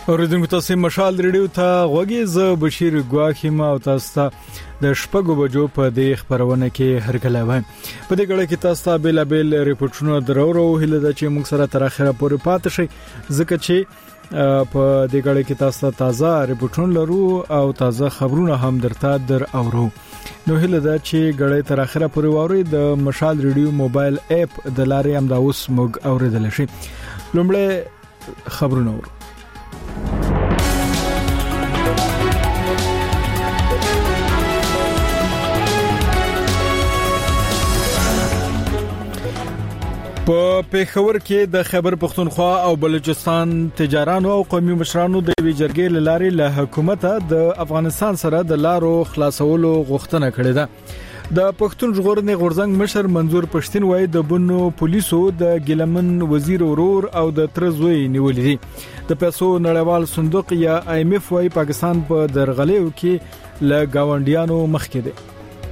اوریدونکو تاسو مشال ریډیو ته غوږی ز بشیر ګواخیم او تاسو ته د شپږو بجو په دې خبرونه کې هرکله وای په دې غړې کې تاسو ته بیلابل ریپورتونه درورو هله د چې موږ سره تر اخره پورې پاتې شي ځکه چې په دې غړې کې تاسو ته تازه ریپورتونه لرو او تازه خبرونه هم درته در اورو نو هله دا چې غړې تر اخره پورې ووري د مشال ریډیو موبایل اپ د لارې هم دا اوس موږ اوریدل شي لومړی خبرونه ورو په پیښور کې د خیبر پختونخوا او بلوچستان تجارانو او قومي مشرانو د ویجرګي لاري له حکومت د افغانستان سره د لارو خلاصولو غوښتنه کړې ده د پښتون ژغورنې غورځنګ مشر منظور پښتين وایي د بنو پولیسو د ګلمن وزیر ورور او د ترزوی نیولې دي د پیسو نړیوال صندوق یا IMF وایي پاکستان په درغلیو کې له گاونډیانو مخ کې دي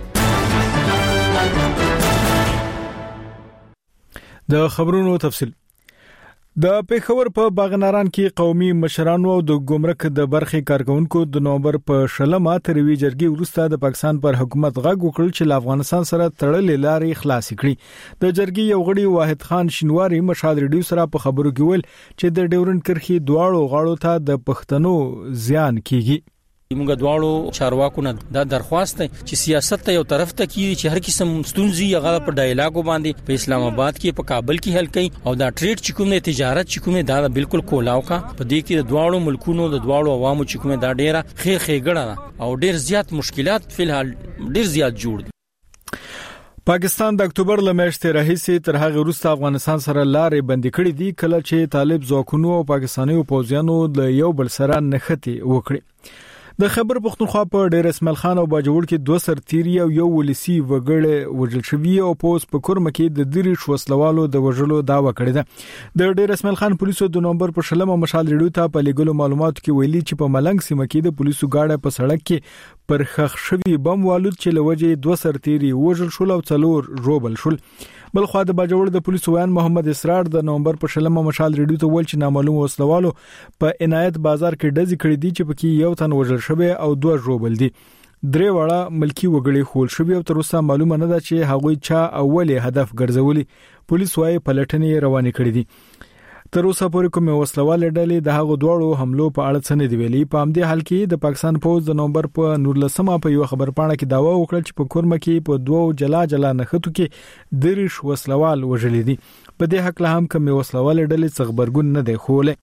د خبرونو تفصیل د پیښور په باغناران کې قومي مشرانو او د ګمرک د برخې کارکونکو د نومبر په شلمه تروي جرګي ورسته د پاکستان پر حکومت غږ وکړ چې له افغانستان سره تړلې لارې خلاص کړي د جرګي یو غړي واحد خان شینواری مشال ریډیو سره په خبرو کې ویل چې د ډیورن کرخي دواړو غاړو ته د پښتنو زیان کیږي موږ دواړو چارواکو نه دا درخواست دی چې سیاست ته یو طرف ته کیږي چې هر قسم ستونزې هغه په ډایلاګو باندې په اسلام آباد کې په کابل کې حل کړي او دا ټریډ چې کومه تجارت چې کومه دا بالکل کولاو کا په دې کې د دواړو ملکونو د دواړو عوامو چې کومه دا ډیره خېګړه او ډیر زیات مشکلات فلحال ډیر زیات جوړ دي پاکستان د اکتوبر لمشته راهیسې تر هغه وروسته افغانستان سره لارې بندي کړې دي کله چې طالب ځواکونو او پاکستاني پوځیانو د یو بل سره نښتې وکړي د خیبر پختونخوا په ډیر اسماعیل خان او باجوړ کې دوه سرتیری او یو ولسی وګړي وژل شوی او پوس په کورم کې د دریش وسلوالو د وژلو داوا کړې ده د ډیر اسماعیل خان پولیسو د نومبر په شلمه مشال ریډیو ته په لګولو معلوماتو کې ویلي چې په ملنګ سیمه کې د پولیسو گاډه په سړک کې پر خخ شوی بم والود چې لوجه دوه سرتیری وژل شول او څلور روبل شول بلخو د باجوړ د پولیسو ویان محمد اسرار د نومبر په شلمه مشال ریډیو ته ول چې نامعلوم وسلوالو په عنایت بازار کې ډزې کړې دي چې پکې یو تن وژل شوی او دوه روبل دي درې وړه ملکی وګړي خول شوی او تر اوسه معلومه نه ده چې هغوی چا اولي هدف ګرځولي پولیس وايي پلټنې روانې کړې دي تر اوسه پورې کومه وسلواله ډلې د هغو دوړو حملو په اړه څه نه دی ویلي په همدې حال کې د پاکستان پوز د نومبر په 19 په یو خبر پاڼه کې داوا وکړه چې په کورمه کې په دوه جلا نښتو کې دریش وسلوال وژلې دي په دې حق له هم کومه وسلواله ډلې څخه خبرګون نه دی خوله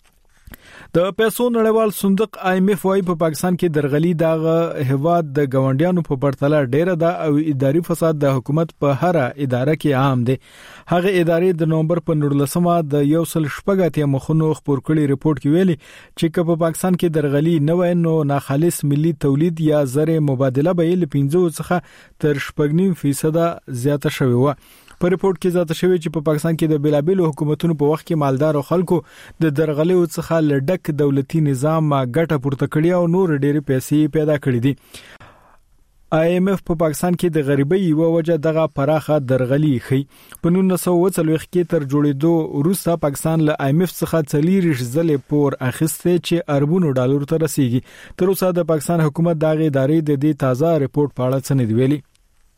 د پیسو نړیوال صندوق IMF وايي په پاکستان کې درغلي دغه هواد د گاونډیانو په پرتله ډیره ده او اداري فساد د حکومت په هر اداره کې عام دي هغه ادارې د نومبر په 19 د یو سل شپږاتیا مخونو خبر کړي ریپورت کې ویلي چې په پاکستان کې درغلي نه وای نو ناخالص ملي تولید یا زر مبادله به ل 15 څخه تر 8.5% زیاته شوی و په ریپورت کې ذات شوی چې په پاکستان کې د بیلابل حکومتونو په وخت کې مالدار او خلکو د درغلیو څخه لډک دولتي نظام ګټه پورته کړی او نور ډېری پیسې پیدا کړې دي IMF په پاکستان کې د غریبۍ یو وجه دغه پراخه درغلي خي په 1940 کې تر جوړېدو وروسته پاکستان له IMF څخه 40 ځله پور اخیسته چې اربونو ډالر ته رسیدي تر اوسه د پاکستان حکومت دغه ادارې د دې تازه ریپورت په اړه څه نه دی ویلي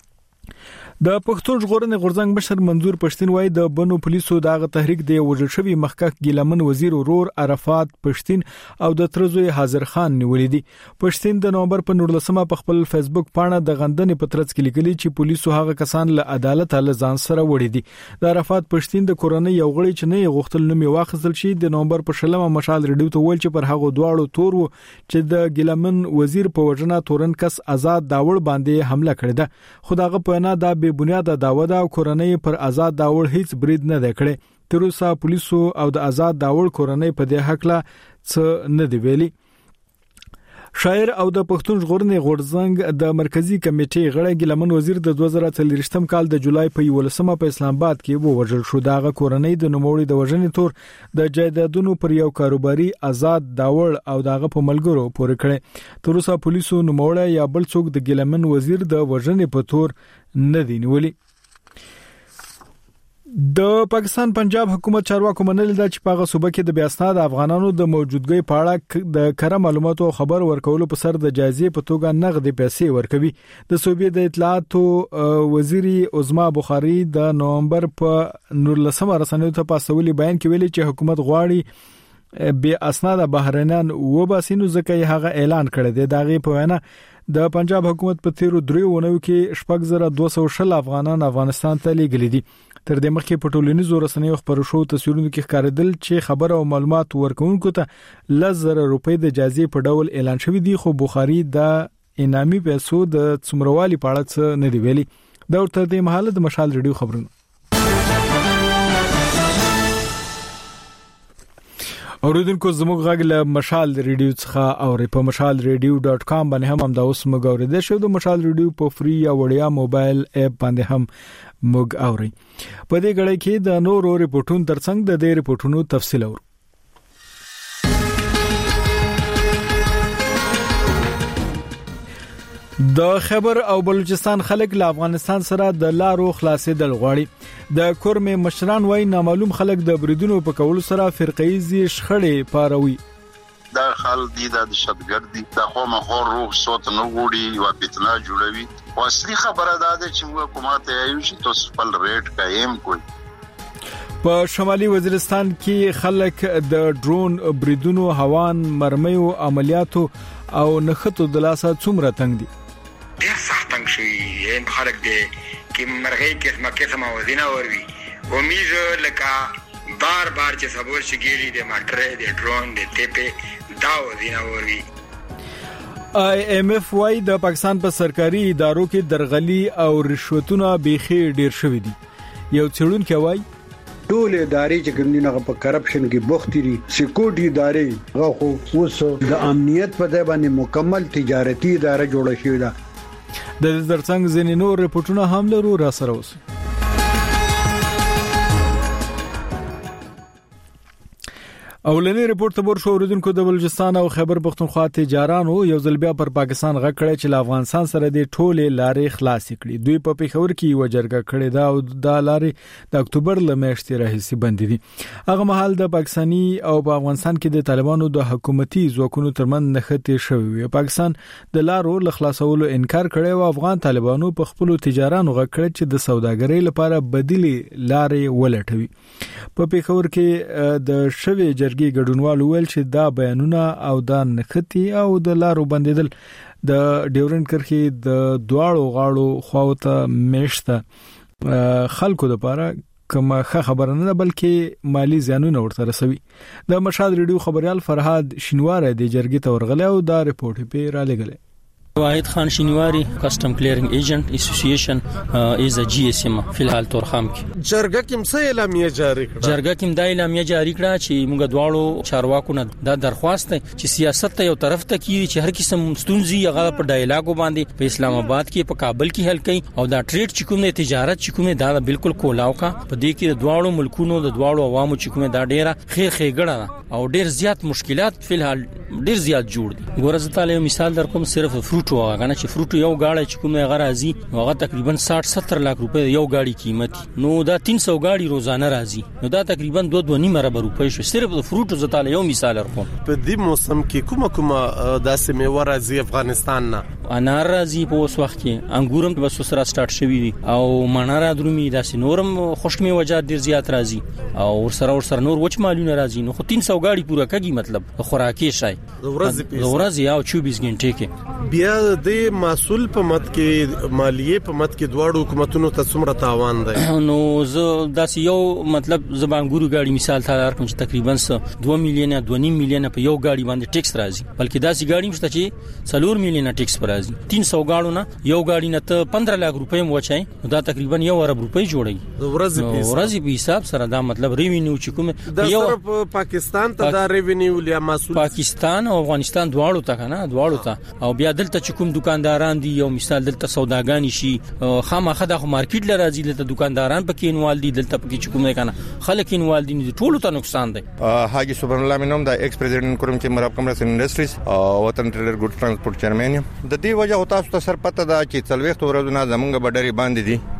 د پښتون ژغورنې غورځنګ مشر منظور پښتين وایي د بنو پولیسو دغه تحریک دی وژل شوی مخکښ ګیلمن وزیر ورور عرفات پښتين او د ترزوی حاضر خان نیولې دي پښتين د نومبر په 19 په خپل فیسبوک پاڼه د غندنې پترڅ کې لیکلي چې پولیسو هغه کسان له عدالت له ځان سره وړي دي د عرفات پښتين د کورونې یو غړي چې نه غوښتل نوم واخیستل شي د نومبر په شلمه مشال ریډیو ته ول چې پر هغه دواړو تور و چې د ګیلمن وزیر په وجنه تورن کس آزاد داوړ باندې حمله کړې ده خداغه په نه دا به بنیاد داوا دا کورنۍ پر آزاد داوړ هیڅ برید نه کړي تر اوسه پولیسو او د آزاد داوړ کورنۍ په دې حق لا څه نه دی ویلي شاعر او د پښتون ژغورنې غورځنګ د مرکزی کمیټې غړی ګلمن وزیر د 2023 کال د جولای په 11 په اسلام آباد کې وژل شو دغه کورنۍ د نوموړي د وژنې تور د جایدادونو پر یو کاروباري آزاد داوړ او دغه په ملګرو پورې کړي تر اوسه پولیسو نوموړی یا بل څوک د ګلمن وزیر د وژنې په تور نه دی نیولې د پاکستان پنجاب حکومت چارواکو منل دا چې په صوبه کې د بیا اسناد افغانانو د موجودګۍ په اړه د کره معلوماتو خبر ورکولو په سر د جایزې په توګه نغدي پیسې ورکوي. د صوبې د اطلاعاتو وزیر عظما بخاری د نومبر په 19 رسنیو ته پاسولي بیان کې ویلي چې حکومت غواړي بیا اسناد بهرنیان وباسینو ځکه هغه اعلان کړی دی. دغه په وینا د پنجاب حکومت په تیرو 3 ونو کې 4200 افغانان افغانستان ته لیږلي دي. تر دې مخکې په ټولنیزو رسنیو خبرو شو تصویرونو کې ښکارېدل چې خبر او معلومات ورکوونکو ته 1,000 روپۍ د جایزې په ډول اعلان شوی دی، خو بخاری د انعامي پیسو د څومروالي په اړه څه نه دی ویلي. دا ورته د مهاله د مشال ریډیو خبرونه. اوریدونکو زموږ غږ له مشال ریډیو څخه او په mashalradio.com باندې هم دا اوس موږ اوریدل شو. د مشال ریډیو په فری یا وړیا موبایل اپ باندې هم موږ اوري. په دې غړي کې د نورو ریپورتونو ترڅنګ د دې ریپورتونو تفصیل اورو. د خیبر او بلوچستان خلک له افغانستان سره د لارو خلاصېدل غواړي. د کورمې مشران وایي نامعلوم خلک د بریدونو په کولو سره فرقه‌ایزي شخړې پاروي. دا خال دي د شتګردي د قوم خور روح صوت نه وړي او فتنه جوړوي. واصلي خبره ده چې موږ حکومت یې چې تاسو خپل ریټ قائم کړئ. په شمالي وزیرستان کې خلک د ډرون بریدونو، هوان مرمیو عملیاتو او نخټو د لاسه څومره تنګ دي. ډېر سخت تنګ شوی خلک دي چې مرغۍ قسمه وزینه وروي. امید لکه بار چې صبر شګيري د ماټر د ډرون د ټیپه دا وزینه وروي. IMF وايي د پاکستان په سرکاري ادارو کې درغلي او رشوتونه بيخي ډېر شوي دي. یو څېړونکی وايي ټول ادارې چې ګندنه په کرپشن کې بوخت دي. سکیورټي ادارې غوښو اوس د امنیت په ځای باندې مکمل تجارتي اداره جوړه شوې ده. د دې ترڅنګ ځینې نور ریپورتونه هم لرو را سره اوس. اولنی ریپورت تبور شو اوریدونکو د بلوچستان او خیبر پختونخوا تجارانو یو ځل بیا پر پاکستان غږ کړی چې افغانستان سره د ټوله لارې خلاص کړي. دوی په پیښور کې یو جرګه کړې ده او د لارې د اکتوبر لمشتي راهیسي بند دي. هغه مهال د پاکستاني او په افغانستان کې د طالبانو د حکومتي ځواکونو ترمن نښتې شوې. پاکستان د لارو ل خلاصولو انکار کړی او افغان طالبانو په خپل تجارانو غږ کړی چې د سوداګرۍ لپاره بدیلي لارې ولټوي. په پیښور کې د شوی جرګې ګډونوالو ویل چې دا بیانونه او دا نښتې او د لارو بندیدل د ډیورنډ کرښې د دواړو غاړو خواوته میشته خلکو لپاره کومه خبره نه بلکې مالی زیانونه ورته رسوي. د مشال ریډیو خبريال فرهاد شینواری د جرګې ته ورغلی او دا ریپورت یې را لګلی. واحد خان شینواری کسٹم کلیئرنگ ایجنٹ ایسوسییشن از ا جی ایس ایم فی الحال تورخم کې جرګه کې څه اعلامیه جاری کړه. جرګه کې د اعلامیه جاری کړه چې موږ دواړو چارواکو نه دا درخواست چې سیاست ته یو طرف ته کیږي چې هر قسم ستونزې هغه په ډایلاګو باندې په اسلام آباد کې په کابل کې حل کړي او دا ټریډ چې کومه تجارت چې کومه دا بالکل کولاو کا په دې کې د دواړو ملکونو د دواړو عوامو چې کومه دا ډیره خېګړه او ډیر زیات مشکلات فی الحال ډیر زیات جوړ دي. ګورز تعالی مثال در کوم صرف فروټ وغه چې فروټ یو گاډي چې کومه غرازي هغه تقریبا 60-70 لک روپے یو گاډي قیمت. نو دا 300 گاډي روزانه راځي نو دا تقریبا 2.5 ارب روپے شو صرف د فروټ زتاله یو مثال ورکوم. په دې موسم کې کومه داسې میوه راځي افغانستان نه. انار راځي په اوس وخت کې، انګورم په سره سٹارټ شوی دي او مانارا درومي داسې نورم خوشک میوه جات ډیر زیات راځي او ورسره نور وچ مالونه راځي. نو خو 300 گاډي پورا کوي مطلب خوراکي شای ورځ یا 24 غنټه کې بیا د مسول په مت کې مالیه په مت کې دواړو حکومتونو ته څومره تاوان دی. نو زه داس یو مطلب زبانګورو گاډي مثال ته درکوم چې تقریبا 2 میلیونه 2.5 میلیونه په یو گاډي باندې ټیکس راځي، بلکې داسې گاډي مشته چې 4 میلیونه ټیکس پر راځي. 300 گاډو نه یو گاډي نه ته 15 لک روپے موچای دا تقریبا 1 ارب روپے جوړي ورځي په حساب سره. دا مطلب ریوینیو چې کوم یو پاکستان ته دا ریوینیو لیا مسول پاکستان او افغانستان دواړو ته کنه دواړو ته او بیا دلته چې کوم دکانداران دي یو مثال دلته سوداګانی شي خامخه د مارکیټ لراځي دلته دکانداران پکې انوال دي دلته پکې چې کوم کنه خلک انوال دي ټولو ته نقصان دی. حاجی سبحان الله منوم د ایکس پریزیډنټ کوم چې مراب کمرس انډستریز او وطن ټریلر ګوډ ترانسپورت چیرمن د دې وجه هوتا ست سر پته دا چې 40 ورځې زمونږ بډری باندې دي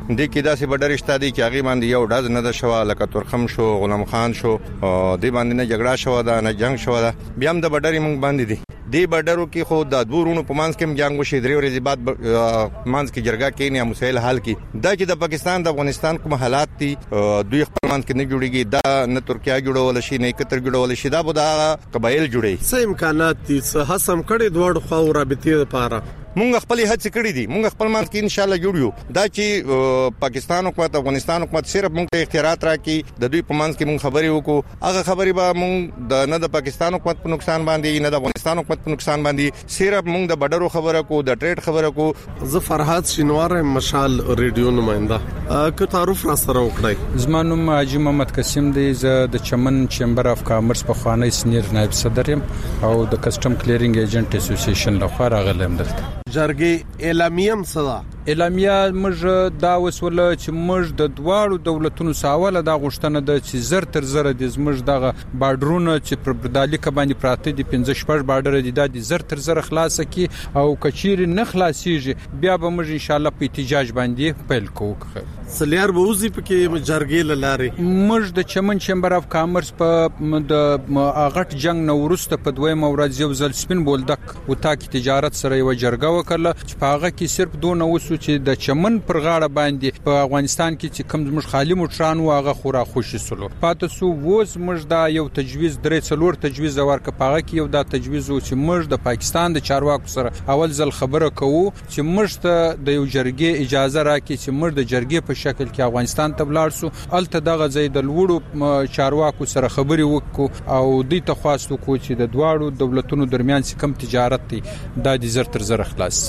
د کې داسې بډر اشتادي چې هغه باندې یو ډز نه د شوا لکه ترخم شو غلام خان شو د باندې نه جګړه شو دا نه جنگ شو دا بیا هم د بډر موږ باندې دي دی بډرو کې خو د دورونو په مانس کې هم جنگ وشي درې ورځې بعد مانس کې جرګه کې نه مسایل حل کی دا چې د پاکستان د افغانستان کوم حالات دي دوی خپل مانس کې نه جوړيږي دا نه ترکیه جوړول شي نه قطر جوړول شي دا به دا قبایل جوړي څه امکانات دي څه هڅم کړي دوه خو رابطې لپاره مونږ خپل هڅه کړې دي مونږ خپل مانس کې ان شاء الله جوړیو دا چې پاکستان حکومت افغانستان حکومت صرف مونږ ته اختیارات راکړي د دوی په مانس کې مونږ خبرې وکړو هغه خبرې به مونږ د نه د پاکستان حکومت په نقصان باندې نه د افغانستان حکومت په نقصان باندې صرف مونږ د بډرو خبره کو د ټریډ خبره کو زه فرحات شینوار مشال ریډیو نمائنده که تعارف را سره وکړای زما نوم حاجی محمد قاسم دی زه د چمن چمبر اف کامرس په خوانی سنیر نائب صدر یم او د کسٹم کلیرینګ ایجنټ اسوسییشن لخوا راغلم دلته جرګې اعلامیه صدا اعلامیه موږ دا وسوله چې موږ د دواړو دولتونو ساواله دا غوښتنه ده چې زر تر زر د زموږ دغه بارډرونه چې پر بدالیکه باندې پراته دي 15 شپږ بارډر دي د زر تر زر خلاص کی او کچیر نه خلاصيږي بیا به موږ ان شاء الله په احتجاج باندې پیل کوو سلیار بوزي پکې جرګې لاره موږ د چمن چمبر اف کامرس په د غټ جنگ نو ورسته په دویم ورځ یو ځل سپین بولدک او تاکي تجارت سره یو جرګه وکړه چې په هغه کې صرف دوه نو چې د چمن پر غاړه باندې په افغانستان کې چې کوم زموږ خالي موټران واغه خورا خوشي سلو پاتې سو ووز موږ دا یو تجویز درې څلور تجویز ورکه پاغه کې یو دا تجویز و چې موږ د پاکستان د چارواکو سره اول ځل خبره کوو چې موږ ته د یو جرګې اجازه راکړي چې موږ د جرګې په شکل کې افغانستان ته ولاړ سو الته دغه ځای د لوړو چارواکو سره خبرې وکړو او دوی ته خواستو کو چې د دواړو دولتونو درمیان څه کم تجارت دی دا د زر تر زر خلاص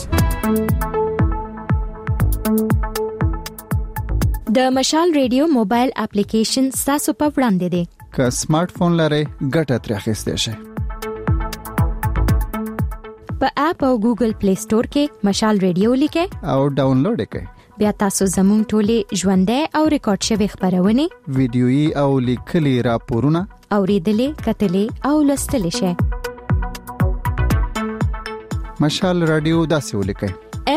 د مشال ریډیو موبایل اپلیکیشن تاسو په وړاندې دی که سمارټ فون لرئ ګټه ترې اخیستئ شئ په اپ او ګوګل پلی سٹور کې مشال ریډیو لیکئ او ډاونلوډ کړئ بیا تاسو زموږ ټولې ژوندۍ او ریکارډ شوی خبرونه ویډیويي او لیکلي راپورونه اوریدلې کتلې او لوستلې شئ مشال رادیو داسې ولیکئ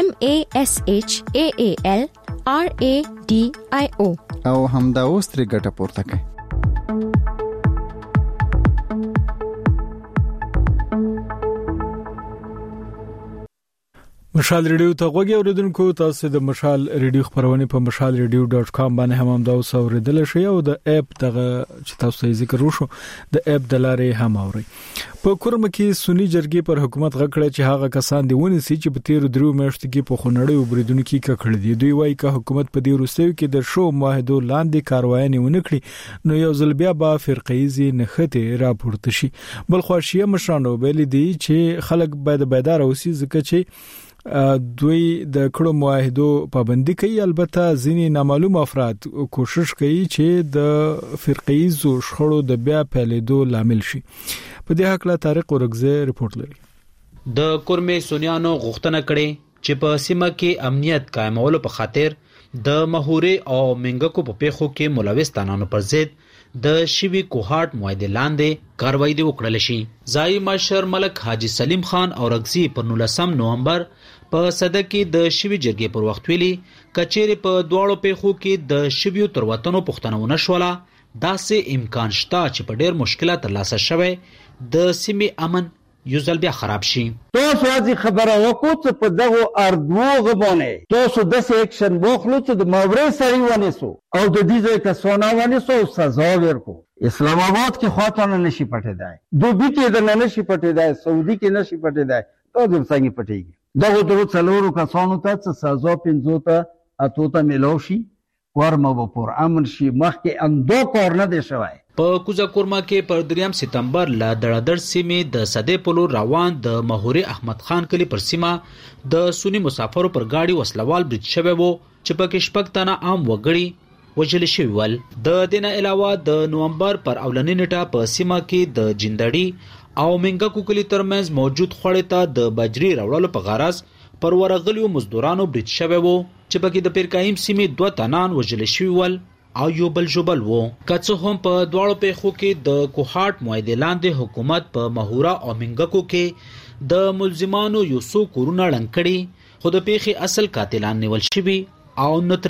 MASHAAL RADIO او همدا اوس ترې ګټه پورته کړئ مشال ریډیو ته غوږی اوریدونکو تاسو د مشال ریډیو خبرونه په mashalradio.com باندې هم تاسو اوریدل شئ او د اپ دغه چې تاسو یې ذکر وشو د اپ د لارې هم اورئ په کورم کې سنی جرګې پر حکومت غکړه چې هغه کسان دی ونی سي چې په تیر درو میاشتو کې په خنړې وبریدونکو کې کړل دي دوی وایي چې حکومت په دې روسیو کې د شو معاهدو لاندې کاروایي ونکړي نو یو ځل بیا به فرقېزي نخته راپورته شي بل خواشیه مشرانو ویل دي چې خلک باید بیدار اوسي ځکه چې دوی د کړو معاهدو پابندي کوي البته ځینې نامعلوم افراد کوشش کوي چې د فرقېزو شخړو د بیا پیلېدو لامل شي په دې حق لا طارق ورغزه رپورت لري د کورمې سونیانو غوښتنه کړې چې په سیمه کې امنیت قائمولو په خاطر د مهوري او منګکو په پیښو کې ملوث تنانو پر ضد د شوی کوهارت معاهده لاندې کاروایی وکړل شي ځای مشر ملک حاجی سلیم خان او رغزی پر 19 نومبر په صده کې د شوی جرګې پر وخت ویلي کچېره په دواړو پیښو کې د شویو ترواتنو پښتنونه شولا داسې امکان شته چې په ډېر مشکلات ترلاسه شوه د سیمې امن یو ځل بیا خراب شي تاسو راځي خبره وکړو چې په دغه اردو غبونه تاسو د اکشن وکړو چې د ماوري سړی ونیسو او د دې ځای کسونه ونیسو سزا ورکو اسلام آباد کې خاطر نشي پټېدای دوبي کې د نشي پټېدای سعودي کې نشي پټېدای ته د څنګه پټېږي دغه درو څلورو کسانو ته سزا 15 ته اته ته ملوشي ورمه و پر امن شي مخکې اندو کور نه دی شوی په کوزا کورما کې پر 3 سپتمبر لا دړدړ سیمې د صدې پلو روان د مهوري احمد خان کلی پر سیمه د سونی مسافرو پر گاډي وسلوال برج شوی وو چې په کې شپږ تنه عام وګړي وجل شوی ول د دینه علاوه د نومبر پر اولنې نیټه په سیمه کې د جندړي او منګکو کلی ترمنځ موجود خوړې ته د بجری راوړلو په غرض پر ورغلیو مزدورانو برج شوی وو چې په کې د پیرکایم سیمې 2 تنان وجل شوی ول او یو بل جوبل وو کڅ هم په دواړو پیښو کې د کوهارت معاهده لاندې حکومت په مهورا او منګکو کې د ملزمانو یو څو کورونه لنکړي خو د پیښې اصل قاتلان نیول شوی او نترې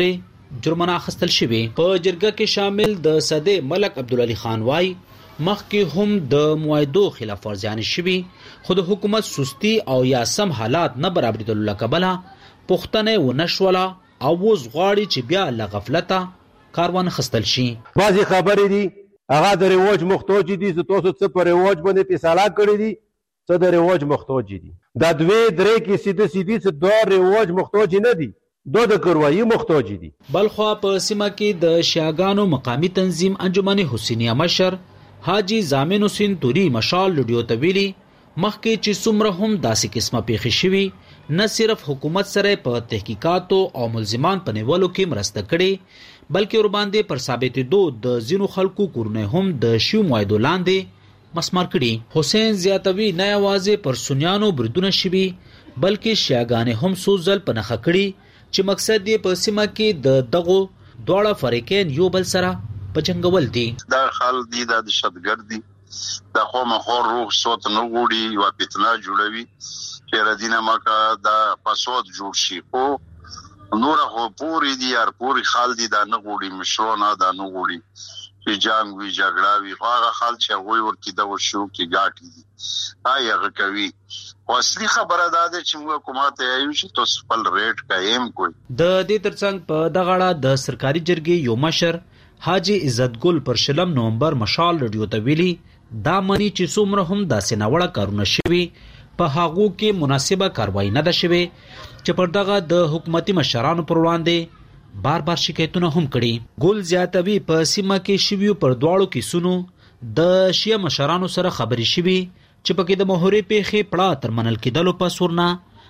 جرمانه اخیستل شوی. په جرګه کې شامل د صدې ملک عبدالعلی خان وای مخکې هم د موعدو خلاف ورزیانې شوي خو د حکومت سستی او یا سم حالات نه برابرېدلو له کبله پوښتنه ونه شوله او اوس غواړي چې بیا له غفلته کار وانخیستل شي. بعضې خبرې دي هغه د رواج محتاج دي، تاسو څه په رواج باندې فیصله کړې دي، څه د رواج محتاج دي. دا دوی درې کې سیده سیدي څه د رواج محتاج نه دي، د کاروایی محتاج دي. بلخوا په سیمه کې د شیعاګانو مقامی تنظیم انجمن حسینیه مشر حاجی زامن حسین توری مشال لډیو ته ویلي مخکې چې څومره هم داسې قسمه پیښې شوي نه صرف حکومت سره په تحقیقاتو او ملزمان په نیولو کې مرسته کړې بلکې ورباندې پر ثابتېدو د ځینو خلکو کورونه هم د شیو معاهدو لاندې مسمار کړي. حسین زیاتوي نه یوازې پر سنیانو بریدونه شوي بلکې شیعاګانې هم څو ځل په نښه کړي چې مقصد یې په سیمه کې د دغو دواړه فریقین یو بل سره په جنگول دي. دا خال دي د دهشتګردي د خو مخور روح صوت نه غوړي او فتنه جوړوي چې ردینه مکه د پاسوت جوړ شي خو نور خو پوری دي یار پوری خال دي دا نه غوړي مشرونه دا نه غوړي چې جنگ وی جګړه وی هغه خال چې وای ورته د شو کې ګاټي دي هغه کوي. اصلي خبره ده چې موږ حکومت یې یو چې تاسو خپل ریټ قائم کوئ. د دې ترڅنګ په دغه اړه د سرکاري جرګې یو مشر حاجی عزت ګل پر 20 نومبر مشال رادیو ته ویلي دا مانی چې څومره هم داسې ناوړه کارونه شوي په هغو کې مناسبه کاروایی نه ده شوې چې پر دغه د حکومتي مشرانو پر وړاندې بار بار شکایتونه هم کړي. ګل زیاتوي په سیمه کې شویو پر دواړو کیسونو د شیعه مشرانو سره خبرې شوي چې پکې د مهورې پیښې پړه تر منل کېدلو پس ورنه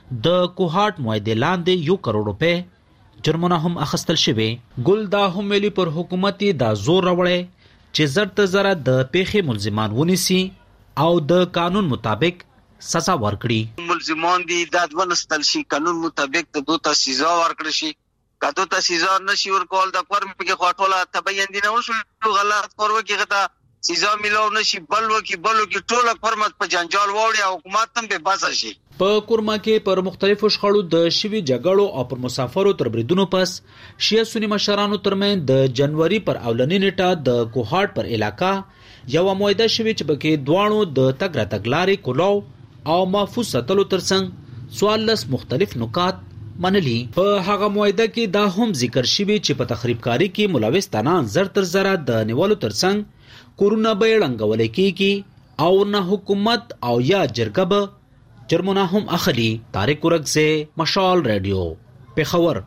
د کوهاټ معاهدې لاندې 1 کروڑ روپۍ جرمونه هم اخیستل شوي. ګل دا هم ویلي پر حکومت دا زور راوړی چې زر ته زره د پیښې ملزمان ونیسي او د قانون مطابق سزا ورکړي. ملزمان دي دا ونستل شي قانون مطابق د دوه سزا ورکړي شي کدو ته سزا نشي ورکول د فرم کې خاطوله تبین دي نه وشو غلط کورو کې غدا سزا ملو نشي بلو کې ټوله فرمت په جنجال وړي حکومت هم به بس شي. په کورما کې پر مختلفو شخړو د شوي جګړو او پر مسافرو تر بریدونو پس شیعه سنی مشرانو ترمن د جنوري پر اولنی نیټه د کوهاټ پر علاقہ یو معاهده شوی چې پکې دوانو د تګ را تګلارې کولو او محفوظ ساتلو ترڅنګ 14 مختلف نکات منلی. په هغه معاهده کې دا هم ذکر شوی چې په تخریبکاری کې ملوث تنان زر تر زره د نیولو ترڅنګ کورونه به ړنګول کېږي او نه حکومت او یا جرګه به جرمونه هم اخلي. طارق ورغزه مشال رادیو پېښور.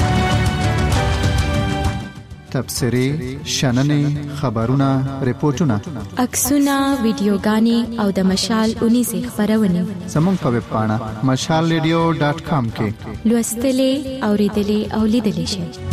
تبصرې شننې خبرونه ریپورتونه عکسونه ویډیوګانې او د مشال 19 خبرونه زموږ په ویب پاڼه mashalradio.com کې لوستلې اوریدلې او لیدلې شئ.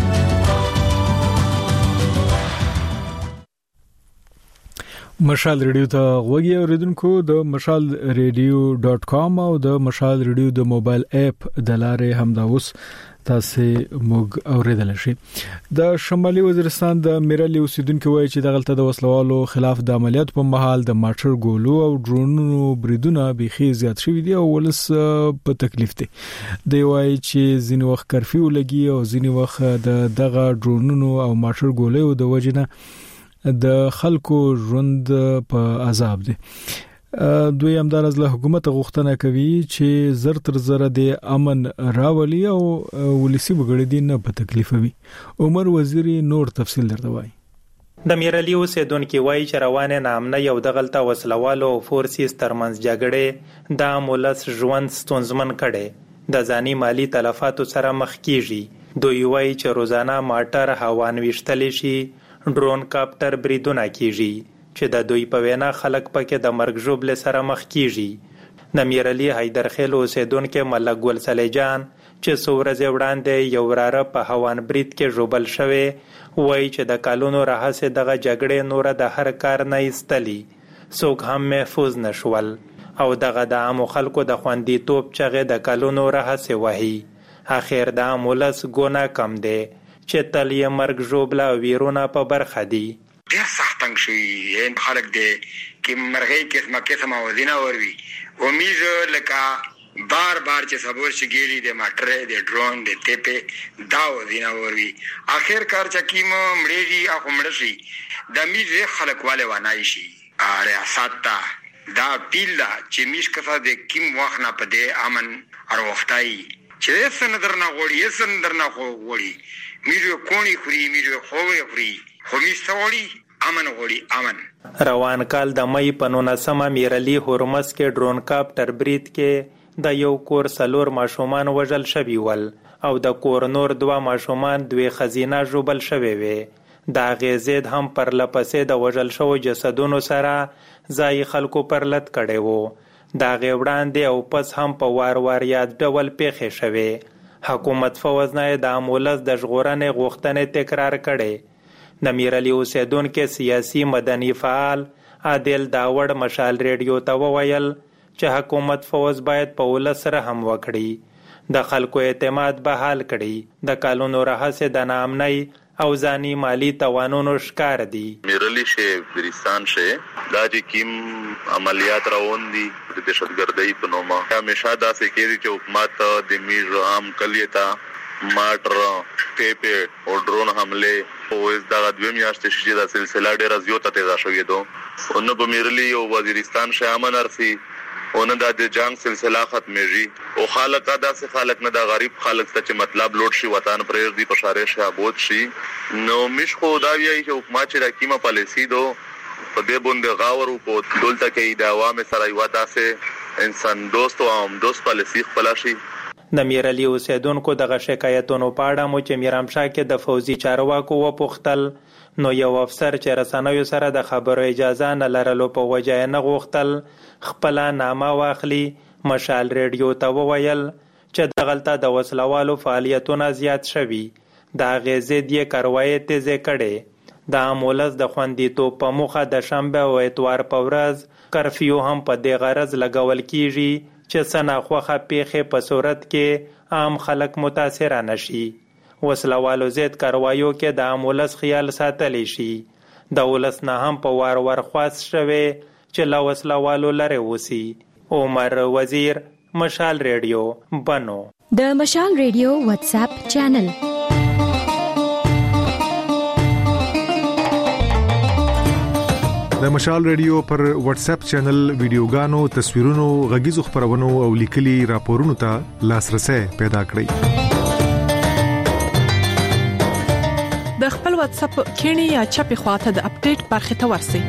مشال ریډیو ته غوږی اوریدونکو د mashalradio.com او د مشال ریډیو د موبایل اپ د لارې همدا اوس تاسو موږ اوریدل شي. د شمالي وزیرستان د میرالي اوسیدونکو وایي چې د غلطه د وسلوالو خلاف د عملیات په مهال د ماټر ګولو او ډرونونو بریدونه بيخي زیات شوي دي او ولس په تکلیف دي. دی وایي چې ځینې وخت کرفیو لګي او ځینې وخت دغه ډرونونو او ماټر ګولو د وجنه د خلکو ژوند په عذاب دي. دوی همدارز له حکومت غوښتنه کوي چې زر تر زره د امن راولي او ولسی وګړي دي نه په تکلیف وي. عمر وزیری نور تفصیل درته وایي. د میرالي اوسیدونکو وایي چې روانه نامنه یو د غلطه وسلوالو فورسز ترمنځ جګړه د مولس ژوند ستونزمن کړي د ځاني مالی تلفاتو سره مخ کیږي. دوی وایي چې روزانه ماټر هوان وشتل شي ډرون کاپټر بریدونه کیږي چې د دوی په وینا خلک پکې د مرګ ژوبل سره مخ کیږي. د میرالي حیدرخیل اوسیدونکو ملک ګل سلیجان چې څورځ وړاندې یو راره په هوان برید کې ژوبل شوی وایي چې د کالونو راهسه دغه جګړې نور د هر کار نه ایستلی څوک هم محفوظ نشول او دغه د عام خلکو د خوندې توپ چغې د کالونو راهسه وهي. اخر د مولس ګونه کم دی چې تل یې مرګ ژوبله ویرونه په برخه دي. ډېر سخت تنګ شوي خلک دی کې مرغۍ قسمه وزینه وروي امید لکه بار بار چې صبر شي ګيري د ماټر د ډرون د تپه دا ودینه وري اخر کار چکیم مړېږي اخو مړشي د میږي خلک والے ونای شي ریاست دا پیلا چې میش کفا د کیم واخنا په دې امن اروختای چې سندر نه غوړي سندر نه غوړي میږي کونی خوري میږي خوې خوري خو می سوړي امن غوړي امن. روان کال د مې په 19 میرلی هورمس کې ډرون کاپټر برید کې د یو کور سلور ماشومان وژل شوي ول او د کور نور 2 ماشومان 2 خزینه جوبل شوي وي. دا غزید هم پر لپسې د وژل شو جسدونو سره ځای خلکو پر لټ کړي وو. دا غوړاندې او پس هم په وار یاد ډول پیښې شوي. حکومت فوزنه د امولز د ژغورنې غوښتنې تکرار کړي. د میرلی اوسیدونکو سیاسي مدني فعال عادل داوړ مشال ریډیو ته وویل چې حکومت فوز باید په ولس سره هم وکړي، د خلکو اعتماد بحال کړي. د کالونو راهیسې د ناامنۍ او ځاني مالی توانونو ښکار دي. میرلی شه بریستان شه دا چې کیم عملیات روان دي د دهشتګردۍ په نوم همیشه دا سکیږي چې حکومت د میر عام کلیتا ماټر ټیپه او ډرون حمله او اس دا دوی میاشتې چې دا سلسله ډیره زیاته تیزه شوې ده. نو په میرلی او وزیرستان شه امن ارسي اون دا د جنگ سلسله ختمېږي او خلک دا سه خلک نه دا غریب خلک ته چې مطلب لوټ شي وطن پرېږ دي په شارع شابود شي. نو مش خو دا وی چې حکومت چې راکیمه پالیسی دو په دې باندې غاور او په دولت کې د عوام سره یو داسې انسان دوست او هم دوست پالیسی خپل شي. د میرلی اوسیدونکو دغه شکایتونو په اړه مو چې میرامشاه کې د فوزي چارواکو وپوښتل نو یو افسر چې رسنیو سره د خبرو اجازه نه لرلو په وجه نه غوښتل خپل نامه واخلي. مشال ریډیو ته وویل چې دغلته د وسلوالو فعالیتونه زیات شوي. د غزید یې کاروایی تیزه کړي. د امولز د خوندیتوب په موخه د شنبه او اتوار په ورځ کرفیو هم په دې غرض لګول کیږي چې سناخوخه پیښې په صورت کې عام خلک متاثر نشي. وسلوالو زید کاروایو کې د امولس خیال ساتلی شي. د ولس نه هم په وار خواست شوي چې لا وسلوالو لره وسی. عمر وزیر، مشال ریډیو، بنو. د مشال ریډیو واتس اپ چینل د مشال ریډیو پر واتس اپ چینل ویډیوګانو، تصویرونو، غږیزو خبرونو او لیکلي راپورونو ته لاسرسي پیدا کړئ. د خپل واتس اپ کینی یا چپی خواته د اپډیټ برخه ته ورسئ.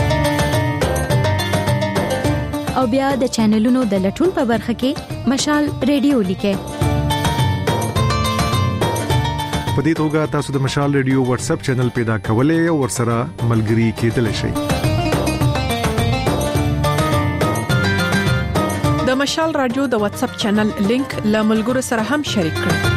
او بیا د چینلونو د لټون په برخه کې مشال ریډیو لیکئ. په دې توګه تاسو د مشال ریډیو واتس اپ چینل پیدا کولای او ورسره ملګري کېدلی شئ. د مشال رادیو د واتس اپ چینل لینک له ملګرو سره هم شریک کړئ.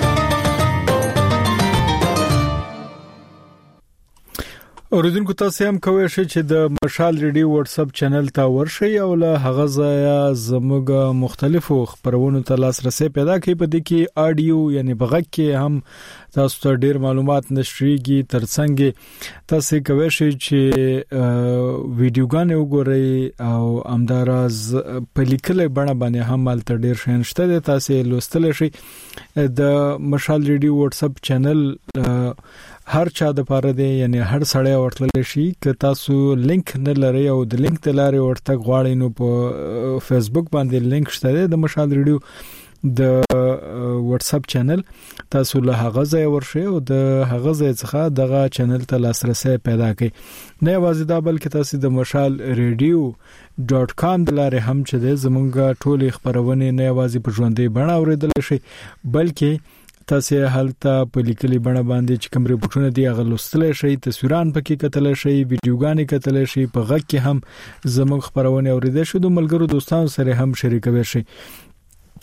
اوریدونکو تاسو هم کوی شئ چې د مشال ریډیو واتس اپ چینل ته ورشئ او له هغه ځای زموږ مختلفو خبرونو ته لاسرسي پیدا کړئ. په دې کې آډیو یعنی بغږ کې هم تاسو ته ډیر معلومات نشریږي. ترڅنګ تاسو کوی شئ چې ویډیوګان وګورئ او امدارز په لیکلې بڼه باندې هم مالته ډیر شنشته دي تاسو لوستل شئ. د مشال ریډیو واتس اپ چینل هر چا د پاره دی یعنی هر سړی ورتل شي که تاسو لینک نه لرئ او د لینک تلاري ورته غواړئ نو په فیسبوک باندې لینک شته د مشال ریډیو د واتس اپ چینل. تاسو له هغه ځای ورشئ او د هغه ځای څخه دغه چینل ته لاسرسي پیدا کړئ. نه یوازې دا بلکې تاسو د مشال ریډیو.com د لارې هم چې د زمونږ ټولې خبرونه نه یوازې په ژوندۍ بڼه اوریدل شي بلکې تاسو هلته په لیکلي بڼه باندې چې کوم ریپورتونه دی هغه لوستل شي، تصویران پکې کتل شي، ویډیوګانې کتل شي، په غږ کې هم زموږ خبرونه اوریدل شي، د ملګرو دوستانو سره هم شریکوي شي.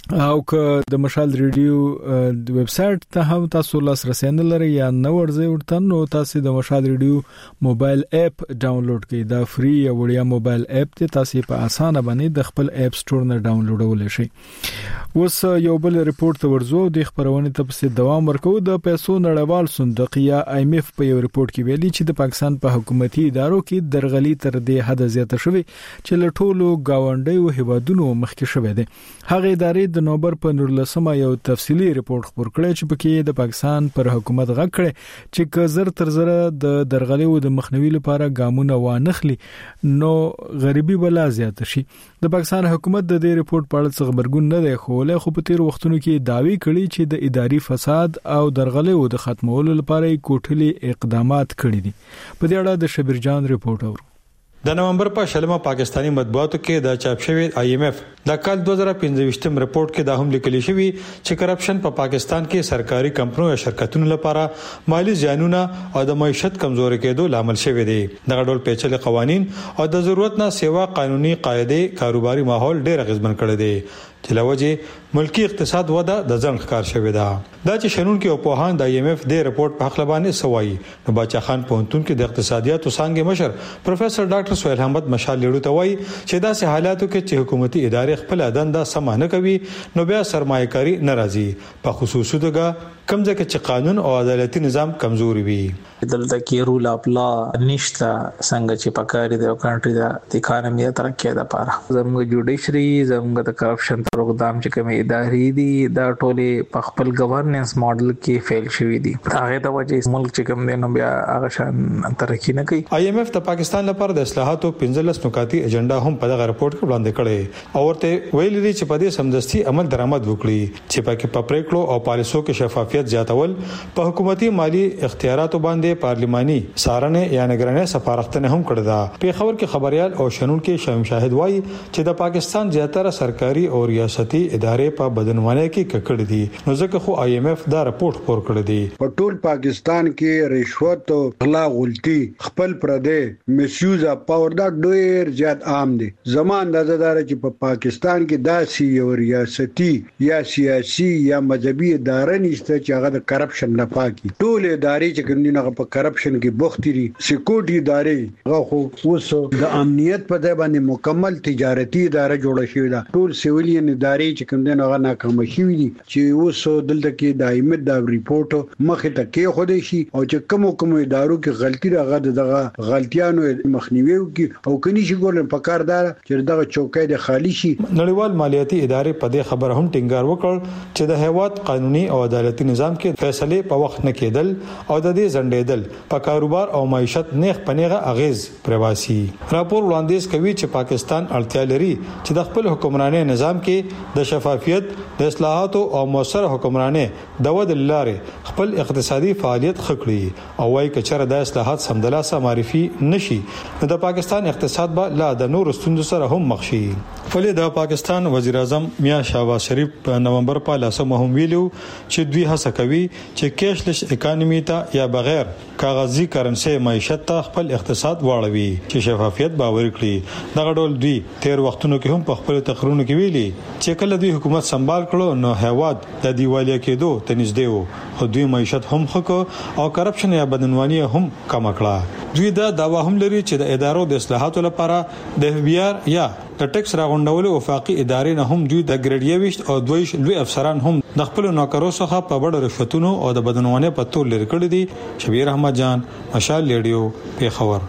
او که د مشال ریډیو د ویب سټ ته هم تاسو لاسرسي نه لرئ یا نه ورځي ورته نو تاسو د مشال ریډیو موبایل اپ ډاونلوډ کړئ دا فری او وړیا موبایل اپ ته تاسو په اسانه باندې د خپل اپ سٹور نه ډاونلوډول شي. اوس یو بل ریپورت ورزو د خبرونه ته په دوام ورکو د پیسو نړیوال صندوق یا IMF په یو ریپورت کې ویلي چې د پاکستان په حکومتي ادارو کې درغلي تر دې حد زیاته شوې چې له ټولو گاونډیو هیوادونو مخکې شوې ده. هغه ادارې د نوبر په 19 یو تفصیلی ریپورت خبر کړی چې پکې د پاکستان پر حکومت غږ کړي چې کزر تر زره د درغلیو د مخنیوي لپاره ګامونه وانخلي نو غریبي بلا زیات شي. د پاکستان حکومت د دې ریپورت په اړه خبرګون نه دی خوله خو په تیر وختونو کې داوی کړي چې د اداري فساد او درغلیو د ختمولو لپاره کوټلي اقدامات کړي دي. په دې اړه د شبیر جان ریپورت اورو. د نومبر په شلمه پاکستانی مطبوعاتو کې د چاپ شوی IMF د کال 2015 رپورت کې دا هم لیکل شوی چې کرپشن په پاکستان کې سرکاري کمپنیو او شرکتونو لپاره مالی زیانونه او د معیشت کمزوري کېدو لامل شوی دی. دغه ډول پیچلي قوانين او د ضرورت نه سیوا قانوني قاعده کاروباري ماحول ډېر اغیزمن کړی دی چې لوجه ملکی اقتصاد وده د ځنډ ښکار شوی دا چې شنون کې او په هان د IMF د ریپورت په خپل باندې سوای نو باچا خان پونتون کې د اقتصادیات او څنګه مشر پروفیسور ډاکټر سہیل احمد مشال لیړو ته وایي چې داسې حالاتو کې چې حکومتي ادارې خپل دنده سمانه کوي نو بیا سرمایه‌کاري ناراضي په خصوصي توګه کمزې کې چې قانون او عدالتي نظام کمزوري وي. دلته کې رول اف لا نشته څنګه چې پکاري د کنټري د اکانومي ترقې لپاره زموږ جوډیشري زموږ د کرپشن پروګرام چې کوم ادارې دي دا ټوله په خپل گورننس ماډل کې فیل شوی دي. هغه د وجې ملک چې کوم دی نو بیا هغه شان ترقی نه کوي. IMF د پاکستان لپاره د اصلاحاتو 15 نکاتی ایجنډا هم په دغه رپورت کې وړاندې کړي او ورته ویل دي چې په دې سمدستي عمل درآمد وکړي چې پکې په پریکړو او پالیسو کې شفافیت زیاتول په حکومتي مالی اختیاراتو باندې پارلماني سارنه یا نگرانه سفارښتنه هم کړې ده. په خبر کې خبريال او شنون کې شایم شاهد وایي چې د پاکستان زیاتره سرکاري او ریاستي ادارې په بدنوانه کې ککړ دي نو ځکه خو IMF دا رپورت خبر کړی دی. په ټول پاکستان کې رشوت او غلا غلطي خپل پردې مسیوز اپ پاور دا ډېر زیات عام دي. زمان د ادارې چې په پاکستان کې داسي یو ریاستي یا سیاسي یا مذهبي ادارې نشته چې هغه د کرپشن نه پاکي. ټول ادارې چې کومه په کرپشن کې بوختري سکیورټي ادارې هغه خو اوس د امنیت په ځای باندې مکمل تجارتي ادارې جوړه شوې ده. ټول سیویلین ادارې چې کوم دین هغه ناکام شوې دي چې اوس دلته کې د IMF دا ریپورت مخه ته کې خو دې شي او چې کوم ادارو کې غلطي راغله دغه غلطیانو مخنیوي او کني شي ګورل په کار دار چې دغه چوکۍ د خالی شي. نړیوال مالیاتي ادارې په دې خبر هم ټینګار وکړ چې د هیواد قانوني او عدالتي نظام کې فیصله په وخت نه کېدل او د دې ځنډېدل په کاروبار او معیشت نیغ پنیغه اغیز پرواسی. راپور وړاندیز کوي چې پاکستان اړتیا لري چې د خپل حکمراني نظام کې د شفافیت د اصلاحاتو او موثر حکمراني د ود لارې خپل اقتصادي فعالیت خکړي او وايي چې د اصلاحات سمدلاسه معرفي نشي نو د پاکستان اقتصاد به لا د نور ستوندو سره هم مخ شي. ولې د پاکستان وزیر اعظم میاں شهباز شریف په نومبر په لاسه هم ویلو چې دوی هڅه کوي چې کیشلس اکانومي ته یا بغیر کاغذي کرنسي معیشت ته خپل اقتصاد واړوي چې شفافیت باور کړي. دغه ډول دوی تیر وختونو کې هم په خپل تقریرونو کې ویلي چې کله دوی حکومت سمبال کړو نو هیواد د دیوالیا کېدو ته نږدې وو خو دوی معیشت هم خکو او کرپشن یا بدنواني هم کم کړه. دوی دا داوا هم لري چې د ادارو د اصلاحاتو لپاره د FBI یا د ټیکس راغونډولو وفاقي ادارې نه هم دوی د ګریډ 21 او 22 لوی افسران هم د خپل نوکرو څخه په بڑ رشوتونو او د بدنوانه په تور لري کړی دي. شبیر احمد جان مشال ریډیو پیښور.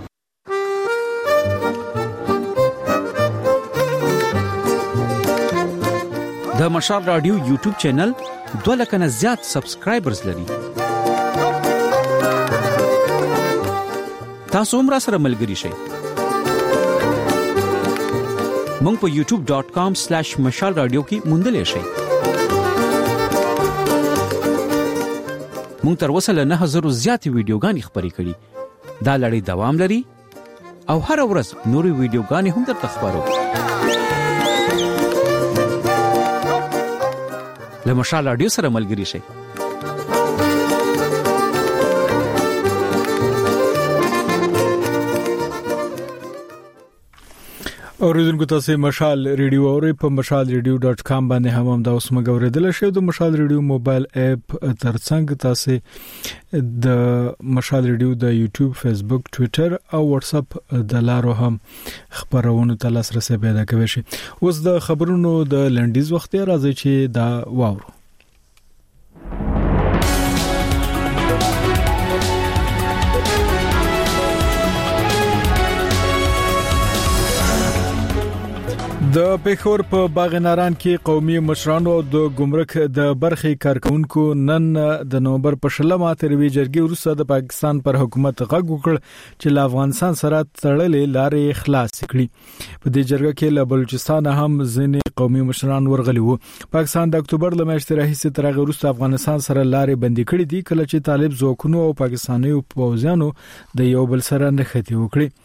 د مشال رادیو یوټیوب چینل 2 لک نه زیات سبسکرایبرز لري. تاسو هم را سره ملګري شئ. مونږ په youtube.com/مشال رادیو کې موندلې شئ. مونږ تر اوسه له 9000 زیات ویډیوګانې خبرې کړې. دا لړۍ دوام لري او هر ورځ نورې ویډیوګانې هم درته خبرو. له مشال رادیو سره ملګري شئ. اوریدونکو تاسو مشال ریډیو اوري په mashalradio.com باندې هم دا اوس مګوریدل شئ د مشال ریډیو موبایل اپ ترڅنګ تاسو د مشال ریډیو د یوټیوب فیسبوک ټوئیټر او واتس اپ د لارو هم خبرونه تاسو سره پیدا کوي شي. اوس د خبرونو د لنډیز وخت راځي چې دا واورو. د پیښور په باغ ناران کې قومي مشرانو د ګمرک د برخې کارکونکو نن د نومبر په 16 تروي جرګې وروسته د پاکستان پر حکومت غږ وکړ چې له افغانستان سره تړلې لارې خلاص کړي. په دې جرګه کې له بلوچستان هم ځینې قومي مشران ورغلي وو. پاکستان د اکتوبر له میاشتې راهیسې تر هغه وروسته افغانستان سره لارې بندي کړې دي کله چې طالب ځواکونو او پاکستاني پوځیانو د یو بل سره نښتې وکړي.